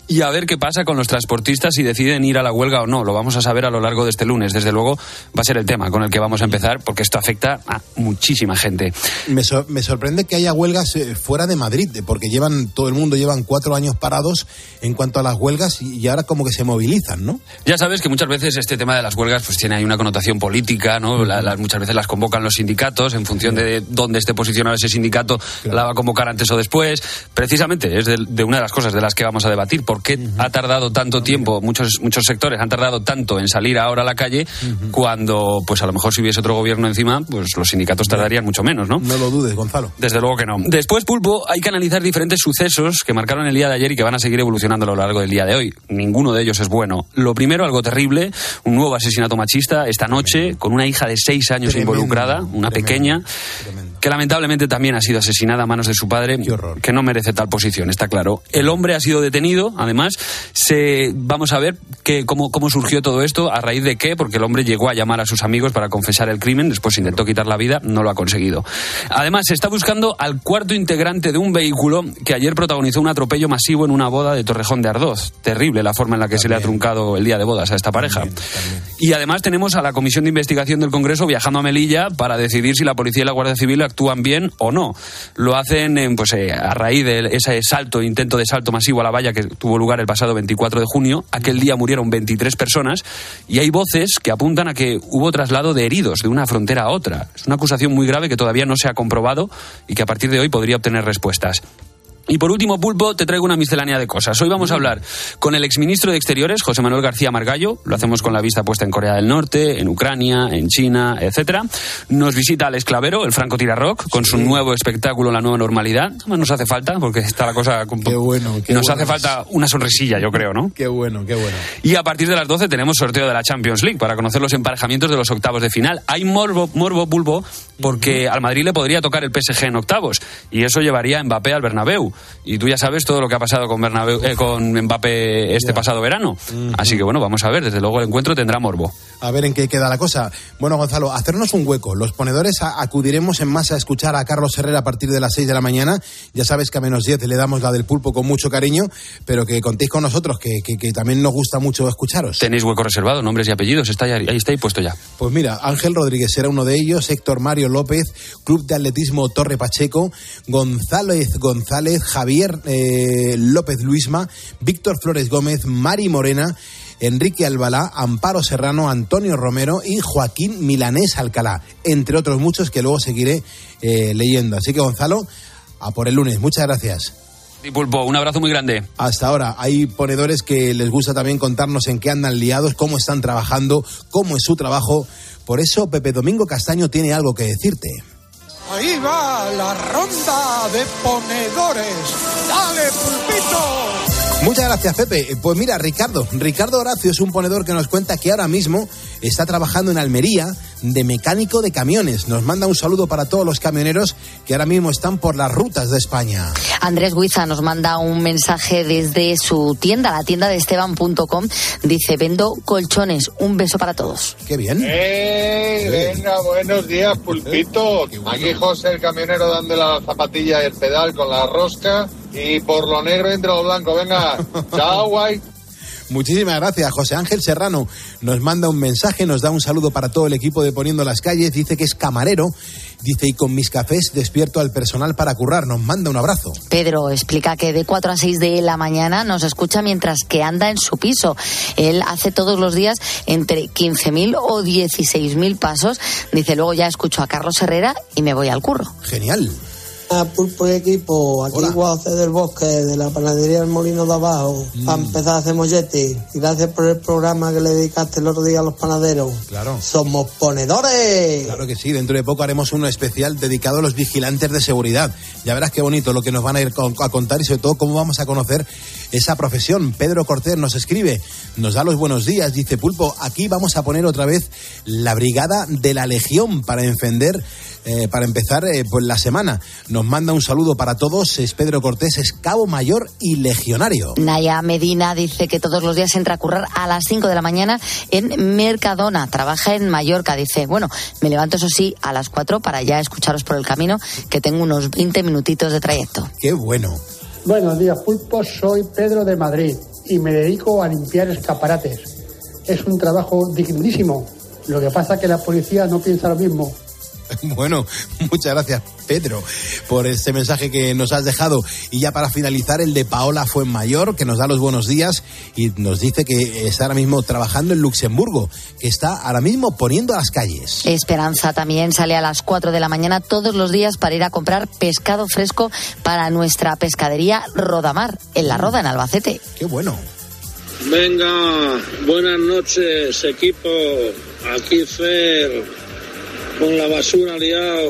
y a ver qué pasa con los transportistas si deciden ir a la huelga o no. Lo vamos a saber a lo largo de este lunes. Desde luego va a ser el tema con el que vamos a empezar, porque esto afecta a muchísima gente. Me, so- me sorprende que haya huelgas eh, fuera de Madrid, porque llevan todo el mundo llevan cuatro años parados en cuanto a las huelgas y, y ahora como que se movilizan, ¿no? Ya sabes que muchas veces este tema de las huelgas pues tiene ahí una connotación política, ¿no? La, la, muchas veces las convocan los sindicatos en función de dónde esté posicionado ese sindicato, claro. La va a convocar antes o después. Precisamente es de, de una de las cosas de las que vamos a debatir. ¿Por qué uh-huh. ha tardado tanto tiempo, muchos muchos sectores han tardado tanto en salir ahora a la calle uh-huh. cuando, pues a lo mejor si hubiese otro gobierno encima, pues los sindicatos tardarían mucho menos, ¿no? No lo dudes, Gonzalo. Desde luego que no. Después, Pulpo, hay que analizar diferentes sucesos que marcaron el día de ayer y que van a seguir evolucionando a lo largo del día de hoy. Ninguno de ellos es bueno. Lo primero, algo terrible, un nuevo asesinato machista esta noche con una hija de seis años tremendo, involucrada, una tremendo, pequeña, tremendo. que lamentablemente también ha sido asesinada a manos de su padre, que no merece tal posición, está claro. El hombre ha sido detenido, además, se, vamos a ver que, cómo, cómo surgió todo esto, a raíz de qué, porque el hombre llegó a llamar a sus amigos para confesar el crimen, después intentó quitar la vida, no lo ha conseguido. Además, se está buscando al cuarto integrante de un vehículo que ayer protagonizó un atropello masivo en una boda de Torrejón de Ardoz. Terrible la forma en la que también se le ha truncado el día de bodas a esta pareja. También, también. Y además tenemos a la Comisión de Investigación del Congreso viajando a Melilla para decidir si la Policía y la Guardia Civil actúan bien o no. Lo hacen eh, pues, eh, a raíz de ese salto, intento de salto masivo a la valla que tuvo lugar el pasado veinticuatro de junio. Aquel día murieron veintitrés personas y hay voces que apuntan a que hubo traslado de heridos de una frontera a otra. Es una acusación muy grave que todavía no se ha comprobado y que a partir de hoy podría obtener respuestas. Y por último, Pulpo, te traigo una miscelánea de cosas. Hoy vamos a hablar con el exministro de Exteriores, José Manuel García Margallo. Lo hacemos con la vista puesta en Corea del Norte, en Ucrania, en China, etcétera. Nos visita Alex Clavero, el Franco Tirarrock, con sí. su nuevo espectáculo La Nueva Normalidad. Además nos hace falta, porque está la cosa... Qué bueno, qué Nos bueno. hace falta una sonrisilla, yo creo, ¿no? Qué bueno, qué bueno. Y a partir de las doce tenemos sorteo de la Champions League para conocer los emparejamientos de los octavos de final. Hay morbo, morbo Pulpo, porque uh-huh. al Madrid le podría tocar el P S G en octavos, y eso llevaría a Mbappé al Bernabéu. Y tú ya sabes todo lo que ha pasado con Bernabéu, eh, con Mbappé este yeah. pasado verano. Uh-huh. Así que bueno, vamos a ver, desde luego el encuentro tendrá morbo. A ver en qué queda la cosa. Bueno, Gonzalo, hacernos un hueco. Los ponedores a- acudiremos en masa a escuchar a Carlos Herrera a partir de las seis de la mañana. Ya sabes que a menos diez le damos la del Pulpo con mucho cariño, pero que contéis con nosotros, que, que, que también nos gusta mucho escucharos. Tenéis hueco reservado, nombres y apellidos, está ya, ahí está ahí puesto ya. Pues mira, Ángel Rodríguez será uno de ellos, Héctor Mario López, Club de Atletismo Torre Pacheco, González González, Javier eh, López Luisma, Víctor Flores Gómez, Mari Morena, Enrique Albalá, Amparo Serrano, Antonio Romero y Joaquín Milanés Alcalá, entre otros muchos que luego seguiré eh, leyendo. Así que, Gonzalo, a por el lunes. Muchas gracias. Y Pulpo, un abrazo muy grande. Hasta ahora. Hay ponedores que les gusta también contarnos en qué andan liados, cómo están trabajando, cómo es su trabajo. Por eso Pepe Domingo Castaño tiene algo que decirte. Ahí va la ronda de ponedores. ¡Dale, Pulpito! Muchas gracias, Pepe. Pues mira, Ricardo, Ricardo Horacio es un ponedor que nos cuenta que ahora mismo está trabajando en Almería de mecánico de camiones. Nos manda un saludo para todos los camioneros que ahora mismo están por las rutas de España. Andrés Huiza nos manda un mensaje desde su tienda, la tienda de esteban punto com. Dice, vendo colchones. Un beso para todos. Qué bien. ¡Eh! Venga, buenos días, Pulpito. Aquí José, el camionero, dándole la zapatilla y el pedal con la rosca. Y por lo negro entra lo blanco. Venga, chao, guay. Muchísimas gracias. José Ángel Serrano nos manda un mensaje, nos da un saludo para todo el equipo de Poniendo las Calles, dice que es camarero, dice, y con mis cafés despierto al personal para currar, nos manda un abrazo. Pedro explica que de cuatro a seis de la mañana nos escucha mientras que anda en su piso. Él hace todos los días entre quince mil o dieciséis mil pasos. Dice, luego ya escucho a Carlos Herrera y me voy al curro. Genial. A Pulpo y equipo, aquí Guace del Bosque, de la panadería del Molino de Abajo, mm. para empezar a hacer molletes. Y gracias por el programa que le dedicaste el otro día a los panaderos. Claro. ¡Somos ponedores! Claro que sí, dentro de poco haremos uno especial dedicado a los vigilantes de seguridad. Ya verás qué bonito lo que nos van a ir a contar y sobre todo cómo vamos a conocer esa profesión. Pedro Cortés nos escribe, nos da los buenos días, dice, Pulpo, aquí vamos a poner otra vez la brigada de la Legión para encender, eh, para empezar eh, pues la semana. Nos manda un saludo para todos, es Pedro Cortés, es cabo mayor y legionario. Naya Medina dice que todos los días entra a currar a las cinco de la mañana en Mercadona, trabaja en Mallorca. Dice, bueno, me levanto eso sí a las cuatro para ya escucharos por el camino, que tengo unos veinte minutitos de trayecto. Qué bueno. Buenos días, Pulpo, soy Pedro de Madrid. y me dedico a limpiar escaparates. Es un trabajo dignísimo. Lo que pasa es que la policía no piensa lo mismo. Bueno, muchas gracias, Pedro, por este mensaje que nos has dejado. Y ya para finalizar, el de Paola Fuenmayor, que nos da los buenos días y nos dice que está ahora mismo trabajando en Luxemburgo, que está ahora mismo poniendo las calles. Esperanza también sale a las cuatro de la mañana todos los días para ir a comprar pescado fresco para nuestra pescadería Rodamar, en La Roda, en Albacete. ¡Qué bueno! Venga, buenas noches, equipo. Aquí Fer, con la basura liado,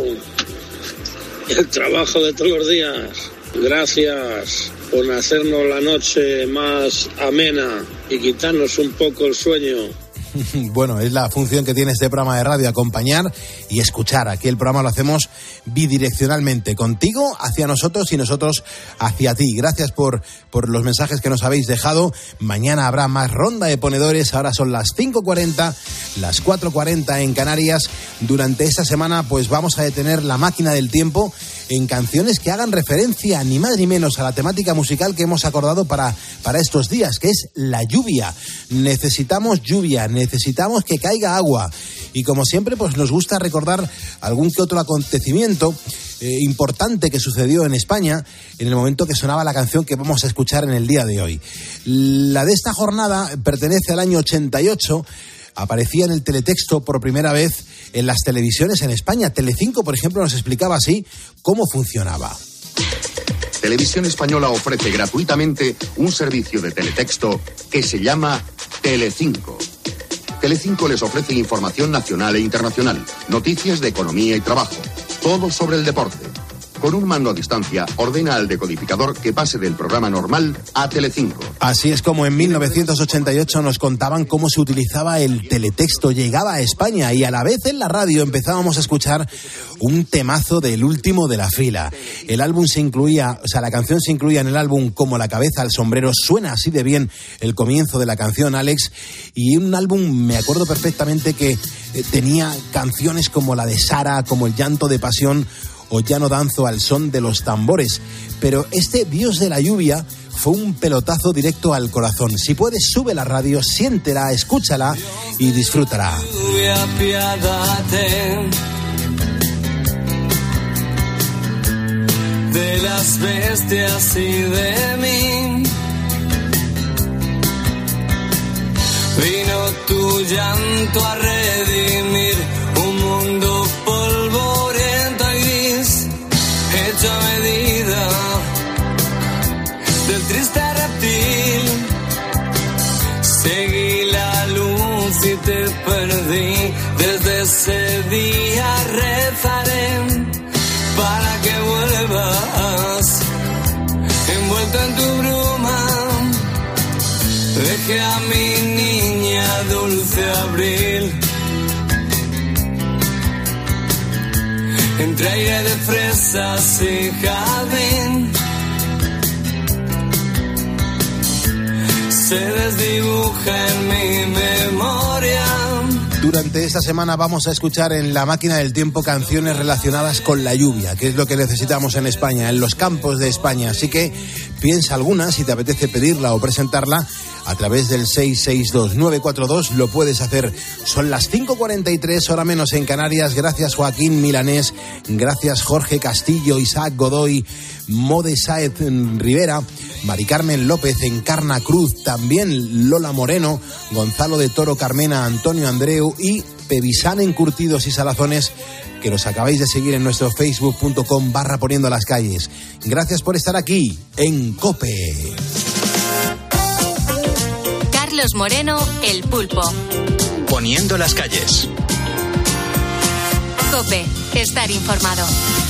el trabajo de todos los días. Gracias por hacernos la noche más amena y quitarnos un poco el sueño. Bueno, es la función que tiene este programa de radio, acompañar y escuchar. Aquí el programa lo hacemos bidireccionalmente, contigo hacia nosotros y nosotros hacia ti. Gracias por, por los mensajes que nos habéis dejado. Mañana habrá más ronda de ponedores. Ahora son las cinco cuarenta, las cuatro cuarenta en Canarias. Durante esta semana pues vamos a detener la máquina del tiempo en canciones que hagan referencia ni más ni menos a la temática musical que hemos acordado para, para estos días, que es la lluvia. Necesitamos lluvia, necesitamos que caiga agua. Y como siempre, pues nos gusta recordar algún que otro acontecimiento eh, importante que sucedió en España en el momento que sonaba la canción que vamos a escuchar en el día de hoy. La de esta jornada pertenece al año ochenta y ocho. Aparecía en el teletexto por primera vez en las televisiones en España. Telecinco, por ejemplo, nos explicaba así cómo funcionaba. Televisión Española ofrece gratuitamente un servicio de teletexto que se llama Telecinco. Telecinco les ofrece información nacional e internacional, noticias de economía y trabajo, todo sobre el deporte. Con un mando a distancia, ordena al decodificador que pase del programa normal a Telecinco. Así es como en mil novecientos ochenta y ocho nos contaban cómo se utilizaba el teletexto. Llegaba a España y a la vez en la radio empezábamos a escuchar un temazo del último de la fila. El álbum se incluía, o sea, la canción se incluía en el álbum como La cabeza al sombrero. Suena así de bien el comienzo de la canción, Alex. Y un álbum, me acuerdo perfectamente que eh, tenía canciones como la de Sara, como El llanto de pasión, o Ya no danzo al son de los tambores. Pero este Dios de la lluvia fue un pelotazo directo al corazón. Si puedes, sube la radio, siéntela, escúchala y disfrútala. Lluvia, apiádate de las bestias y de mí. Vino tu llanto a redimir un mundo polvoriento y gris, hecho a medida del triste reptil. Seguí la luz y te perdí. Desde ese día rezaré para que vuelvas envuelto en tu bruma. Deje a mi niña dulce abril, entre aire de fresas y jardín. Se desdibuja en mi memoria. Durante esta semana vamos a escuchar en La máquina del tiempo canciones relacionadas con la lluvia, que es lo que necesitamos en España, en los campos de España. Así que piensa alguna, si te apetece pedirla o presentarla, a través del seis seis dos nueve cuatro dos lo puedes hacer. Son las cinco cuarenta y tres, hora menos en Canarias. Gracias Joaquín Milanés, gracias Jorge Castillo, Isaac Godoy, Mode Saez Rivera, Mari Carmen López, Encarna Cruz, también Lola Moreno, Gonzalo de Toro, Carmena, Antonio Andreu y Pevisán Encurtidos y Salazones, que nos acabáis de seguir en nuestro facebook punto com barra poniendo las calles. Gracias por estar aquí en COPE. Carlos Moreno, El Pulpo. Poniendo las calles. COPE, estar informado.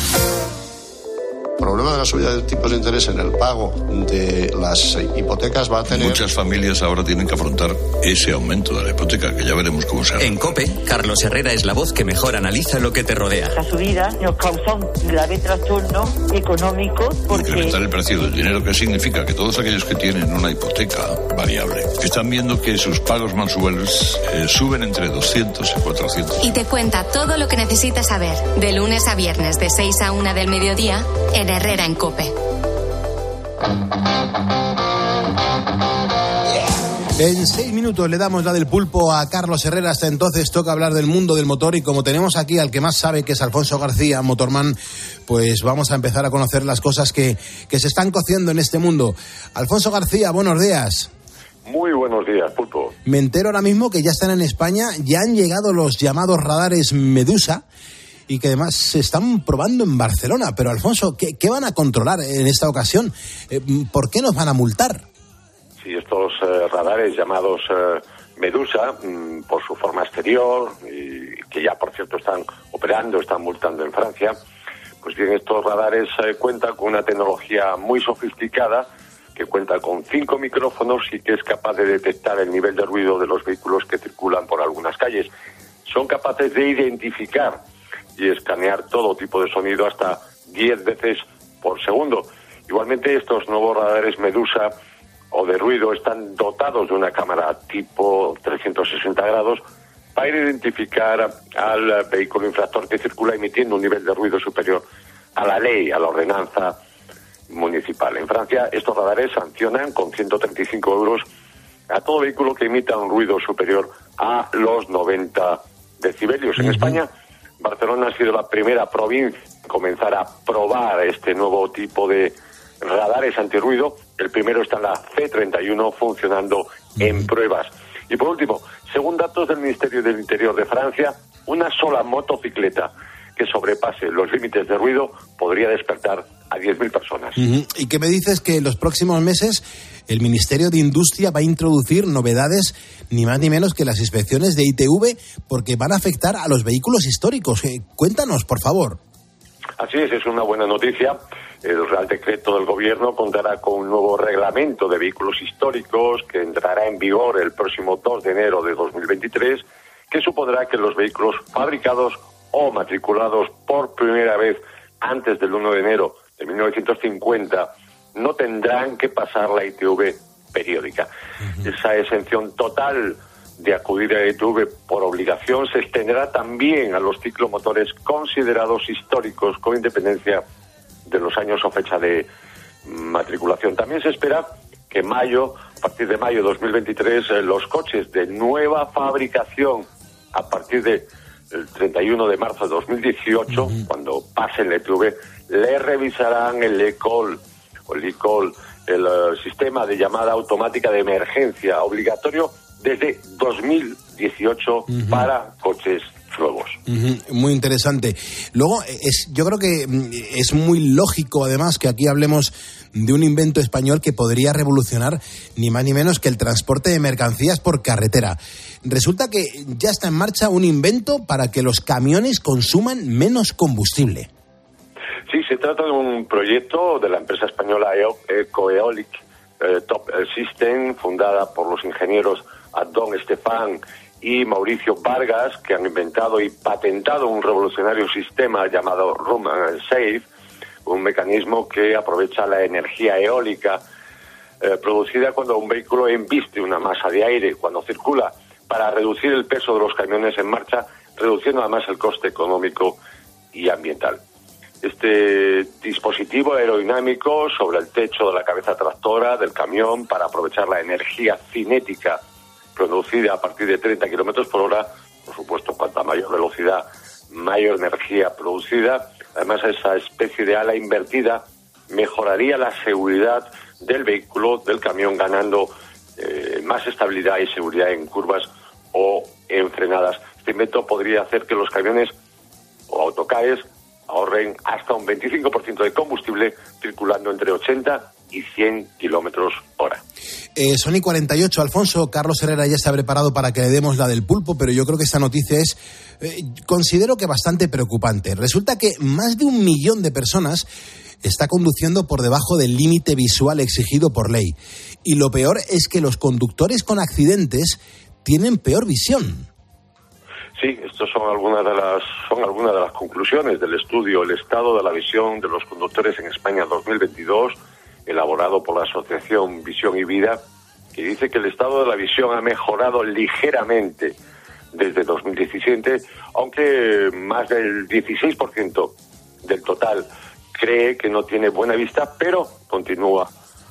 El problema de la subida de tipos de interés en el pago de las hipotecas va a tener... Muchas familias ahora tienen que afrontar ese aumento de la hipoteca, que ya veremos cómo será. En COPE, Carlos Herrera es la voz que mejor analiza lo que te rodea. La subida nos causa un grave trastorno económico porque... Incrementar el precio del dinero, que significa que todos aquellos que tienen una hipoteca variable están viendo que sus pagos mensuales eh, suben entre doscientos y cuatrocientos. Y te cuenta todo lo que necesitas saber, de lunes a viernes de seis a una del mediodía, en Herrera en COPE. En seis minutos le damos la del pulpo a Carlos Herrera. Hasta entonces toca hablar del mundo del motor y como tenemos aquí al que más sabe, que es Alfonso García, motorman, pues vamos a empezar a conocer las cosas que, que se están cociendo en este mundo. Alfonso García, buenos días. Muy buenos días, pulpo. Me entero ahora mismo que ya están en España, ya han llegado los llamados radares Medusa y que además se están probando en Barcelona. Pero Alfonso, ¿qué, qué van a controlar en esta ocasión? Eh, ¿Por qué nos van a multar? Sí, estos eh, radares llamados eh, Medusa, mmm, por su forma exterior, y que ya por cierto están operando, están multando en Francia, pues bien, estos radares eh, cuentan con una tecnología muy sofisticada, que cuenta con cinco micrófonos y que es capaz de detectar el nivel de ruido de los vehículos que circulan por algunas calles. Son capaces de identificar y escanear todo tipo de sonido hasta diez veces por segundo. Igualmente, estos nuevos radares Medusa o de ruido están dotados de una cámara tipo trescientos sesenta grados para identificar al vehículo infractor que circula emitiendo un nivel de ruido superior a la ley, a la ordenanza municipal. En Francia, estos radares sancionan con ciento treinta y cinco euros a todo vehículo que emita un ruido superior a los noventa decibelios. En uh-huh. España, Barcelona ha sido la primera provincia en comenzar a probar este nuevo tipo de radares antirruido. El primero está en la C treinta y uno funcionando uh-huh. en pruebas. Y por último, según datos del Ministerio del Interior de Francia, una sola motocicleta que sobrepase los límites de ruido podría despertar a diez mil personas. Uh-huh. ¿Y qué me dices? Que en los próximos meses el Ministerio de Industria va a introducir novedades, ni más ni menos que las inspecciones de I T V, porque van a afectar a los vehículos históricos. Eh, cuéntanos, por favor. Así es, es una buena noticia. El Real Decreto del Gobierno contará con un nuevo reglamento de vehículos históricos que entrará en vigor el próximo dos de enero de dos mil veintitrés, que supondrá que los vehículos fabricados o matriculados por primera vez antes del uno de enero de mil novecientos cincuenta no tendrán que pasar la I T V periódica. Uh-huh. Esa exención total de acudir a la I T V por obligación se extenderá también a los ciclomotores considerados históricos con independencia de los años o fecha de matriculación. También se espera que en mayo, a partir de mayo de dos mil veintitrés, eh, los coches de nueva fabricación a partir de el treinta y uno de marzo de dos mil dieciocho, uh-huh. cuando pasen la I T V, le revisarán el E-Call, o el E-Call, el uh, sistema de llamada automática de emergencia, obligatorio desde dos mil dieciocho uh-huh. para coches nuevos. Uh-huh. Muy interesante. Luego, es, yo creo que es muy lógico, además, que aquí hablemos de un invento español que podría revolucionar ni más ni menos que el transporte de mercancías por carretera. Resulta que ya está en marcha un invento para que los camiones consuman menos combustible. Sí, se trata de un proyecto de la empresa española Ecoeolic eh, Top System, fundada por los ingenieros Adón Estefan y Mauricio Vargas, que han inventado y patentado un revolucionario sistema llamado Room Safe, un mecanismo que aprovecha la energía eólica eh, producida cuando un vehículo embiste una masa de aire cuando circula, para reducir el peso de los camiones en marcha, reduciendo además el coste económico y ambiental. Este dispositivo aerodinámico sobre el techo de la cabeza tractora del camión, para aprovechar la energía cinética producida a partir de treinta kilómetros por hora, por supuesto, cuanta mayor velocidad, mayor energía producida. Además, esa especie de ala invertida mejoraría la seguridad del vehículo, del camión, ganando eh, más estabilidad y seguridad en curvas o en frenadas. Este invento podría hacer que los camiones o autocares ahorren hasta un veinticinco por ciento de combustible circulando entre ochenta y cien kilómetros hora. Eh, son y cuarenta y ocho, Alfonso. Carlos Herrera ya está preparado para que le demos la del pulpo, pero yo creo que esta noticia es, eh, considero que bastante preocupante. Resulta que más de un millón de personas está conduciendo por debajo del límite visual exigido por ley. Y lo peor es que los conductores con accidentes tienen peor visión. Sí, estas son algunas de las son algunas de las conclusiones del estudio El estado de la visión de los conductores en España dos mil veintidós, elaborado por la Asociación Visión y Vida, que dice que el estado de la visión ha mejorado ligeramente desde dos mil diecisiete, aunque más del dieciséis por ciento del total cree que no tiene buena vista, pero continúa con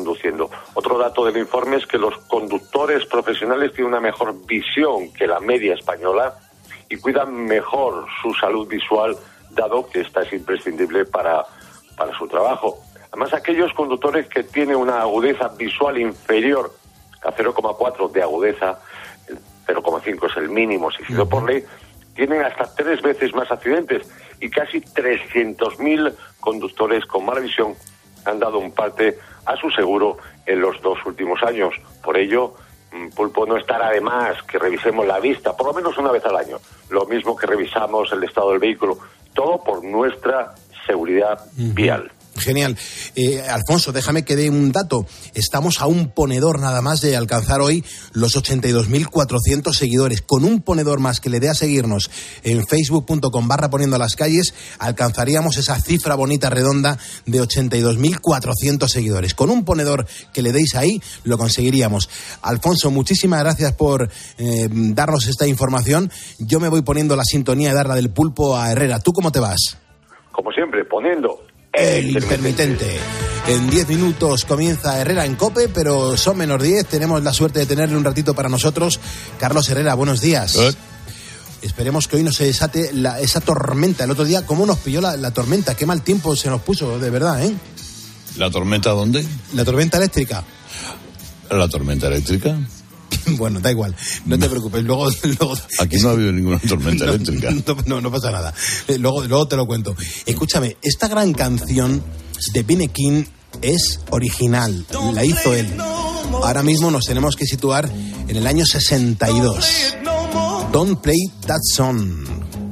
conduciendo. Otro dato del informe es que los conductores profesionales tienen una mejor visión que la media española y cuidan mejor su salud visual, dado que esta es imprescindible para, para su trabajo. Además, aquellos conductores que tienen una agudeza visual inferior a cero coma cuatro de agudeza, el cero coma cinco es el mínimo exigido por ley, tienen hasta tres veces más accidentes y casi trescientos mil conductores con mala visión han dado un parte a su seguro en los dos últimos años. Por ello, Pulpo, no estará de más que revisemos la vista, por lo menos una vez al año, lo mismo que revisamos el estado del vehículo, todo por nuestra seguridad vial. Genial. Eh, Alfonso, déjame que dé un dato. Estamos a un ponedor nada más de alcanzar hoy los ochenta y dos mil cuatrocientos seguidores. Con un ponedor más que le dé a seguirnos en facebook punto com barra poniendo las calles, alcanzaríamos esa cifra bonita redonda de ochenta y dos mil cuatrocientos seguidores. Con un ponedor que le deis ahí, lo conseguiríamos. Alfonso, muchísimas gracias por eh, darnos esta información. Yo me voy poniendo la sintonía de darla del Pulpo a Herrera. ¿Tú cómo te vas? Como siempre, poniendo el intermitente. En diez minutos comienza Herrera en COPE, pero son menos diez. Tenemos la suerte de tenerle un ratito para nosotros. Carlos Herrera, buenos días. ¿Eh? Esperemos que hoy no se desate la, esa tormenta. El otro día, ¿cómo nos pilló la, la tormenta? Qué mal tiempo se nos puso, de verdad, ¿eh? ¿La tormenta dónde? La tormenta eléctrica. ¿La tormenta eléctrica? Bueno, da igual, no te preocupes. Luego, luego... Aquí no ha habido ninguna tormenta no, eléctrica. No, no, no pasa nada. Luego, luego te lo cuento. Escúchame, esta gran canción de Bine King es original, la hizo él. Ahora mismo nos tenemos que situar en el año sesenta y dos. Don't play that song.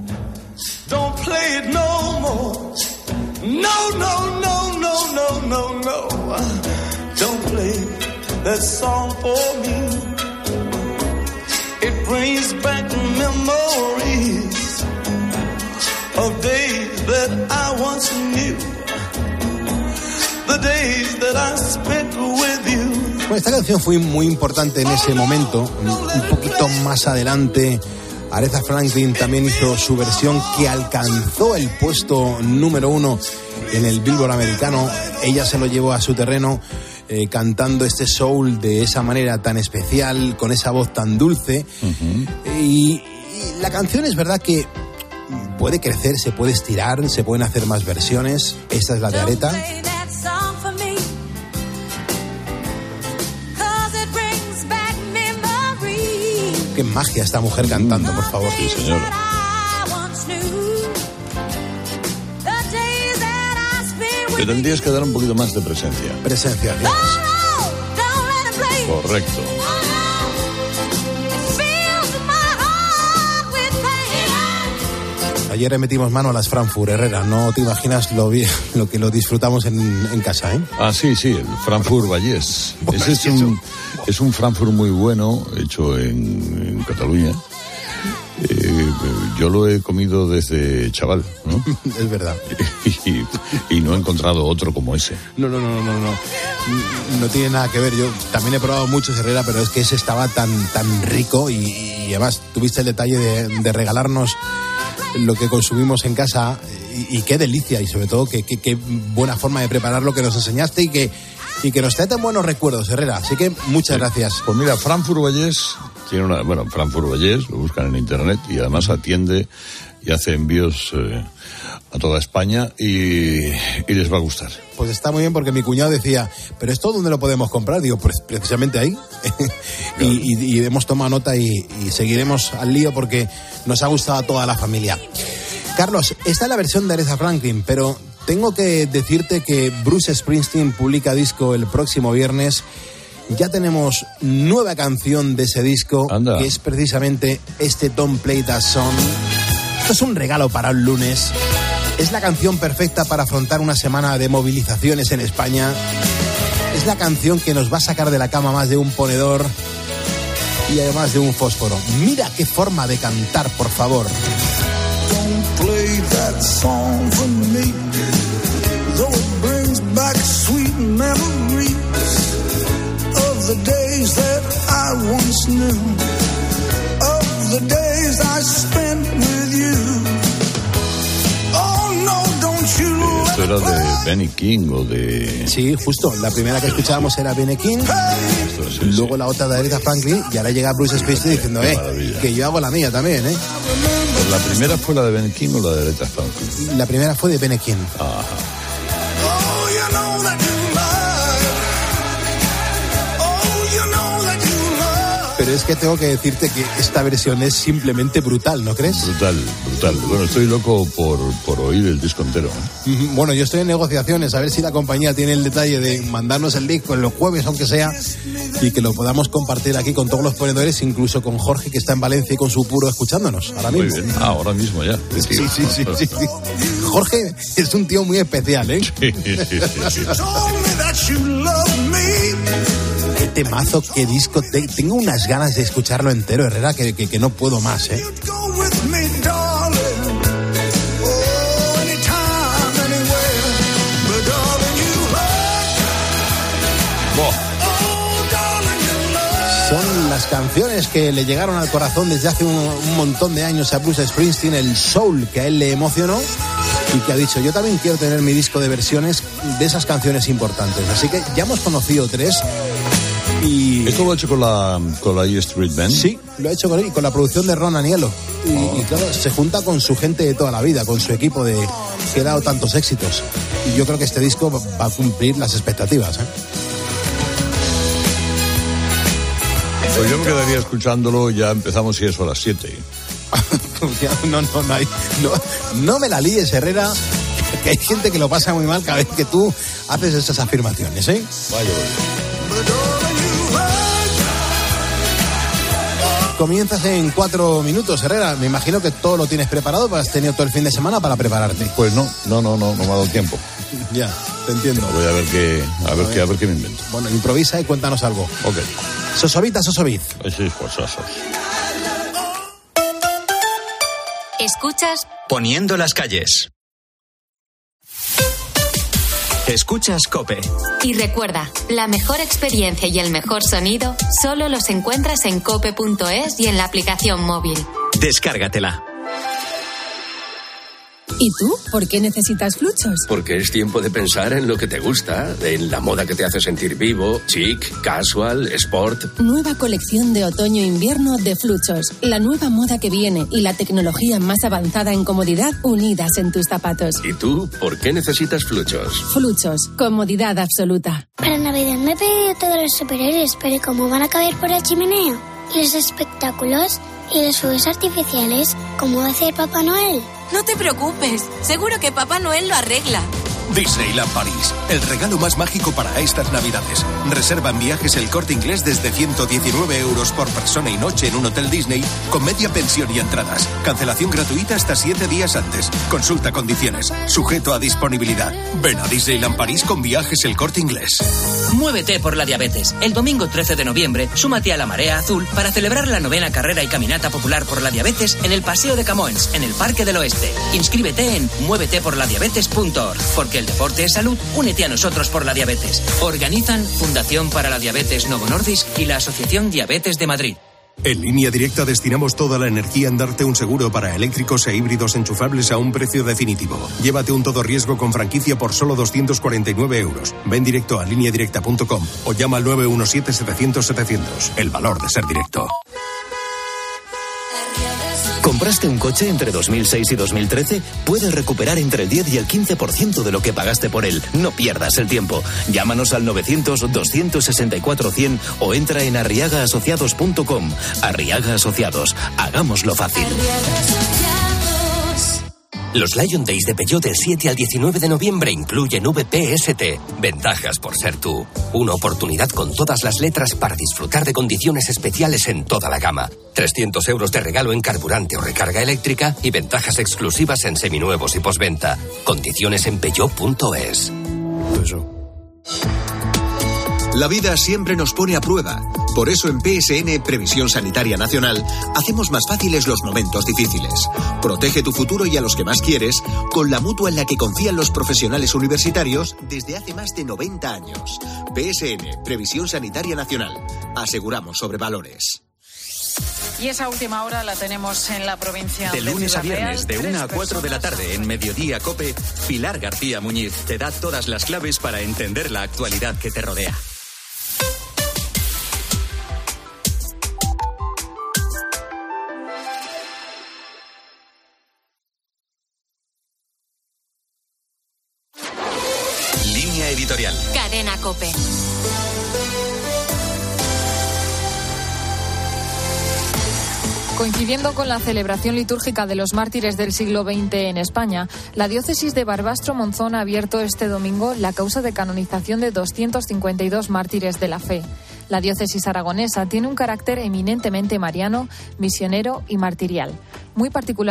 Don't play it no more. No, no, no, no, no, no, no. Don't play that song for me. It brings back memories of days that I once knew. The days that I spent with you. Bueno, esta canción fue muy importante en ese momento. Un poquito más adelante, Aretha Franklin también hizo su versión que alcanzó el puesto número uno en el Billboard americano. Ella se lo llevó a su terreno. Eh, cantando este soul de esa manera tan especial, con esa voz tan dulce. Uh-huh. y, y la canción es verdad que puede crecer, se puede estirar, se pueden hacer más versiones. Esta es la de Aretha. Qué magia esta mujer cantando, por favor. Sí, señor. Te tendrías que dar un poquito más de presencia. Presencia, ¿sí? Correcto. Ayer metimos mano a las Frankfurt, Herrera. No te imaginas lo, bien, lo que lo disfrutamos en, en casa, ¿eh? Ah, sí, sí, el Frankfurt Vallés. Ese es un, es un Frankfurt muy bueno, hecho en, en Cataluña. Eh, yo lo he comido desde chaval, ¿no? Es verdad. Y, y no he encontrado otro como ese. No, no, no, no, no. No tiene nada que ver. Yo también he probado muchos, Herrera, pero es que ese estaba tan, tan rico y, y además tuviste el detalle de, de regalarnos lo que consumimos en casa y, y qué delicia y sobre todo qué, qué, qué buena forma de preparar lo que nos enseñaste y que, y que nos trae tan buenos recuerdos, Herrera. Así que muchas gracias. Pues mira, Frankfurt Vallés tiene una, bueno, Frankfurt Vallés, lo buscan en internet y además atiende y hace envíos eh, a toda España y, y les va a gustar. Pues está muy bien porque mi cuñado decía, ¿pero esto dónde lo podemos comprar? Digo, pues precisamente ahí. y, y, y hemos tomado nota y, y seguiremos al lío porque nos ha gustado a toda la familia. Carlos, esta es la versión de Aretha Franklin, pero tengo que decirte que Bruce Springsteen publica disco el próximo viernes. Ya tenemos nueva canción de ese disco. Anda. Que es precisamente este Don't Play That Song. Esto es un regalo para el lunes. Es la canción perfecta para afrontar una semana de movilizaciones en España. Es la canción que nos va a sacar de la cama más de un ponedor y además de un fósforo. Mira qué forma de cantar, por favor. Don't play that song for me, though it brings back sweet memories of the days that I once knew, of the days I spent with you. Oh no, don't you let era de Benny King o de... Sí, justo. La primera que escuchábamos era Benny King, sí, luego sí. la otra de Aretha Franklin, y ahora llega Bruce Springsteen diciendo, eh, que yo hago la mía también, ¿eh? Pues la primera fue la de Benny King o la de Aretha Franklin. La primera fue de Benny King. Ajá. Pero es que tengo que decirte que esta versión es simplemente brutal, ¿no crees? Brutal, brutal. Bueno, estoy loco por, por oír el disco entero, ¿eh? Bueno, yo estoy en negociaciones, a ver si la compañía tiene el detalle de mandarnos el disco en los jueves, aunque sea, y que lo podamos compartir aquí con todos los ponedores, incluso con Jorge, que está en Valencia y con su puro escuchándonos ahora mismo. Muy bien, ah, ahora mismo ya. Sí, sí, sí, sí, sí, sí. Jorge es un tío muy especial, ¿eh? Sí, sí, sí, sí. Qué temazo, qué disco. Te, tengo unas ganas de escucharlo entero, Herrera, que, que, que no puedo más, ¿eh? Son las canciones que le llegaron al corazón desde hace un, un montón de años a Bruce Springsteen, el soul que a él le emocionó y que ha dicho, yo también quiero tener mi disco de versiones de esas canciones importantes. Así que ya hemos conocido tres. Y... ¿Esto lo ha hecho con la, con la E Street Band? Sí, lo ha hecho con él y con la producción de Ron Anielo. Y, oh. y claro, se junta con su gente de toda la vida, con su equipo de que ha dado tantos éxitos. Y yo creo que este disco va a cumplir las expectativas, ¿eh? Pues yo me quedaría escuchándolo, ya empezamos y eso a las siete. no, no, no, hay, no, no me la líes, Herrera, que hay gente que lo pasa muy mal cada vez que tú haces esas afirmaciones, ¿eh? Vaya, vaya. Comienzas en cuatro minutos, Herrera. Me imagino que todo lo tienes preparado, pues has tenido todo el fin de semana para prepararte. Pues no, no, no, no, no me ha dado tiempo. Ya, te entiendo. Voy a ver qué, a ver, a qué, a ver qué me invento. Bueno, improvisa y cuéntanos algo. Ok. Sosovita, Sosoviz. Sí, pues sosos. Escuchas Poniendo las calles. Escuchas COPE. Y recuerda, la mejor experiencia y el mejor sonido solo los encuentras en cope punto es y en la aplicación móvil. Descárgatela. ¿Y tú? ¿Por qué necesitas Fluchos? Porque es tiempo de pensar en lo que te gusta, en la moda que te hace sentir vivo, chic, casual, sport. Nueva colección de otoño-invierno de Fluchos. La nueva moda que viene y la tecnología más avanzada en comodidad unidas en tus zapatos. ¿Y tú? ¿Por qué necesitas Fluchos? Fluchos. Comodidad absoluta. Para Navidad me he pedido todos los superhéroes, pero ¿cómo van a caber por la chimenea? ¿Y los espectáculos? ¿Y los fuegos artificiales? ¿Cómo va a hacer Papá Noel? No te preocupes, seguro que Papá Noel lo arregla. Disneyland París, el regalo más mágico para estas Navidades. Reserva en Viajes El Corte Inglés desde ciento diecinueve euros por persona y noche en un hotel Disney con media pensión y entradas. Cancelación gratuita hasta siete días antes. Consulta condiciones. Sujeto a disponibilidad. Ven a Disneyland París con Viajes El Corte Inglés. Muévete por la diabetes. El domingo trece de noviembre, súmate a la Marea Azul para celebrar la novena carrera y caminata popular por la diabetes en el Paseo de Camoens, en el Parque del Oeste. Inscríbete en muévete por la diabetes punto org, porque el deporte es salud. Únete a nosotros por la diabetes. Organizan Fundación para la Diabetes Novo Nordisk y la Asociación Diabetes de Madrid. En Línea Directa destinamos toda la energía en darte un seguro para eléctricos e híbridos enchufables a un precio definitivo. Llévate un todo riesgo con franquicia por solo doscientos cuarenta y nueve euros. Ven directo a línea directa punto com o llama al nueve uno siete setecientos setecientos. El valor de ser directo. ¿Compraste un coche entre dos mil seis y dos mil trece? Puedes recuperar entre el diez y el quince por ciento de lo que pagaste por él. No pierdas el tiempo. Llámanos al novecientos, doscientos sesenta y cuatro, cien o entra en arriaga asociados punto com. Arriaga Asociados. Hagámoslo fácil. Los Lion Days de Peugeot del siete al diecinueve de noviembre incluyen V P S T. Ventajas por ser tú. Una oportunidad con todas las letras para disfrutar de condiciones especiales en toda la gama. trescientos euros de regalo en carburante o recarga eléctrica y ventajas exclusivas en seminuevos y postventa. Condiciones en peugeot punto es. La vida siempre nos pone a prueba. Por eso en P S N Previsión Sanitaria Nacional hacemos más fáciles los momentos difíciles. Protege tu futuro y a los que más quieres con la mutua en la que confían los profesionales universitarios desde hace más de noventa años. P S N Previsión Sanitaria Nacional. Aseguramos sobre valores. Y esa última hora la tenemos en la provincia de, de lunes a viernes, de una a cuatro de la tarde, en Mediodía COPE, Pilar García Muñiz te da todas las claves para entender la actualidad que te rodea. Línea editorial. Cadena COPE. Coincidiendo con la celebración litúrgica de los mártires del siglo veinte en España, la diócesis de Barbastro-Monzón ha abierto este domingo la causa de canonización de doscientos cincuenta y dos mártires de la fe. La diócesis aragonesa tiene un carácter eminentemente mariano, misionero y martirial, muy particular.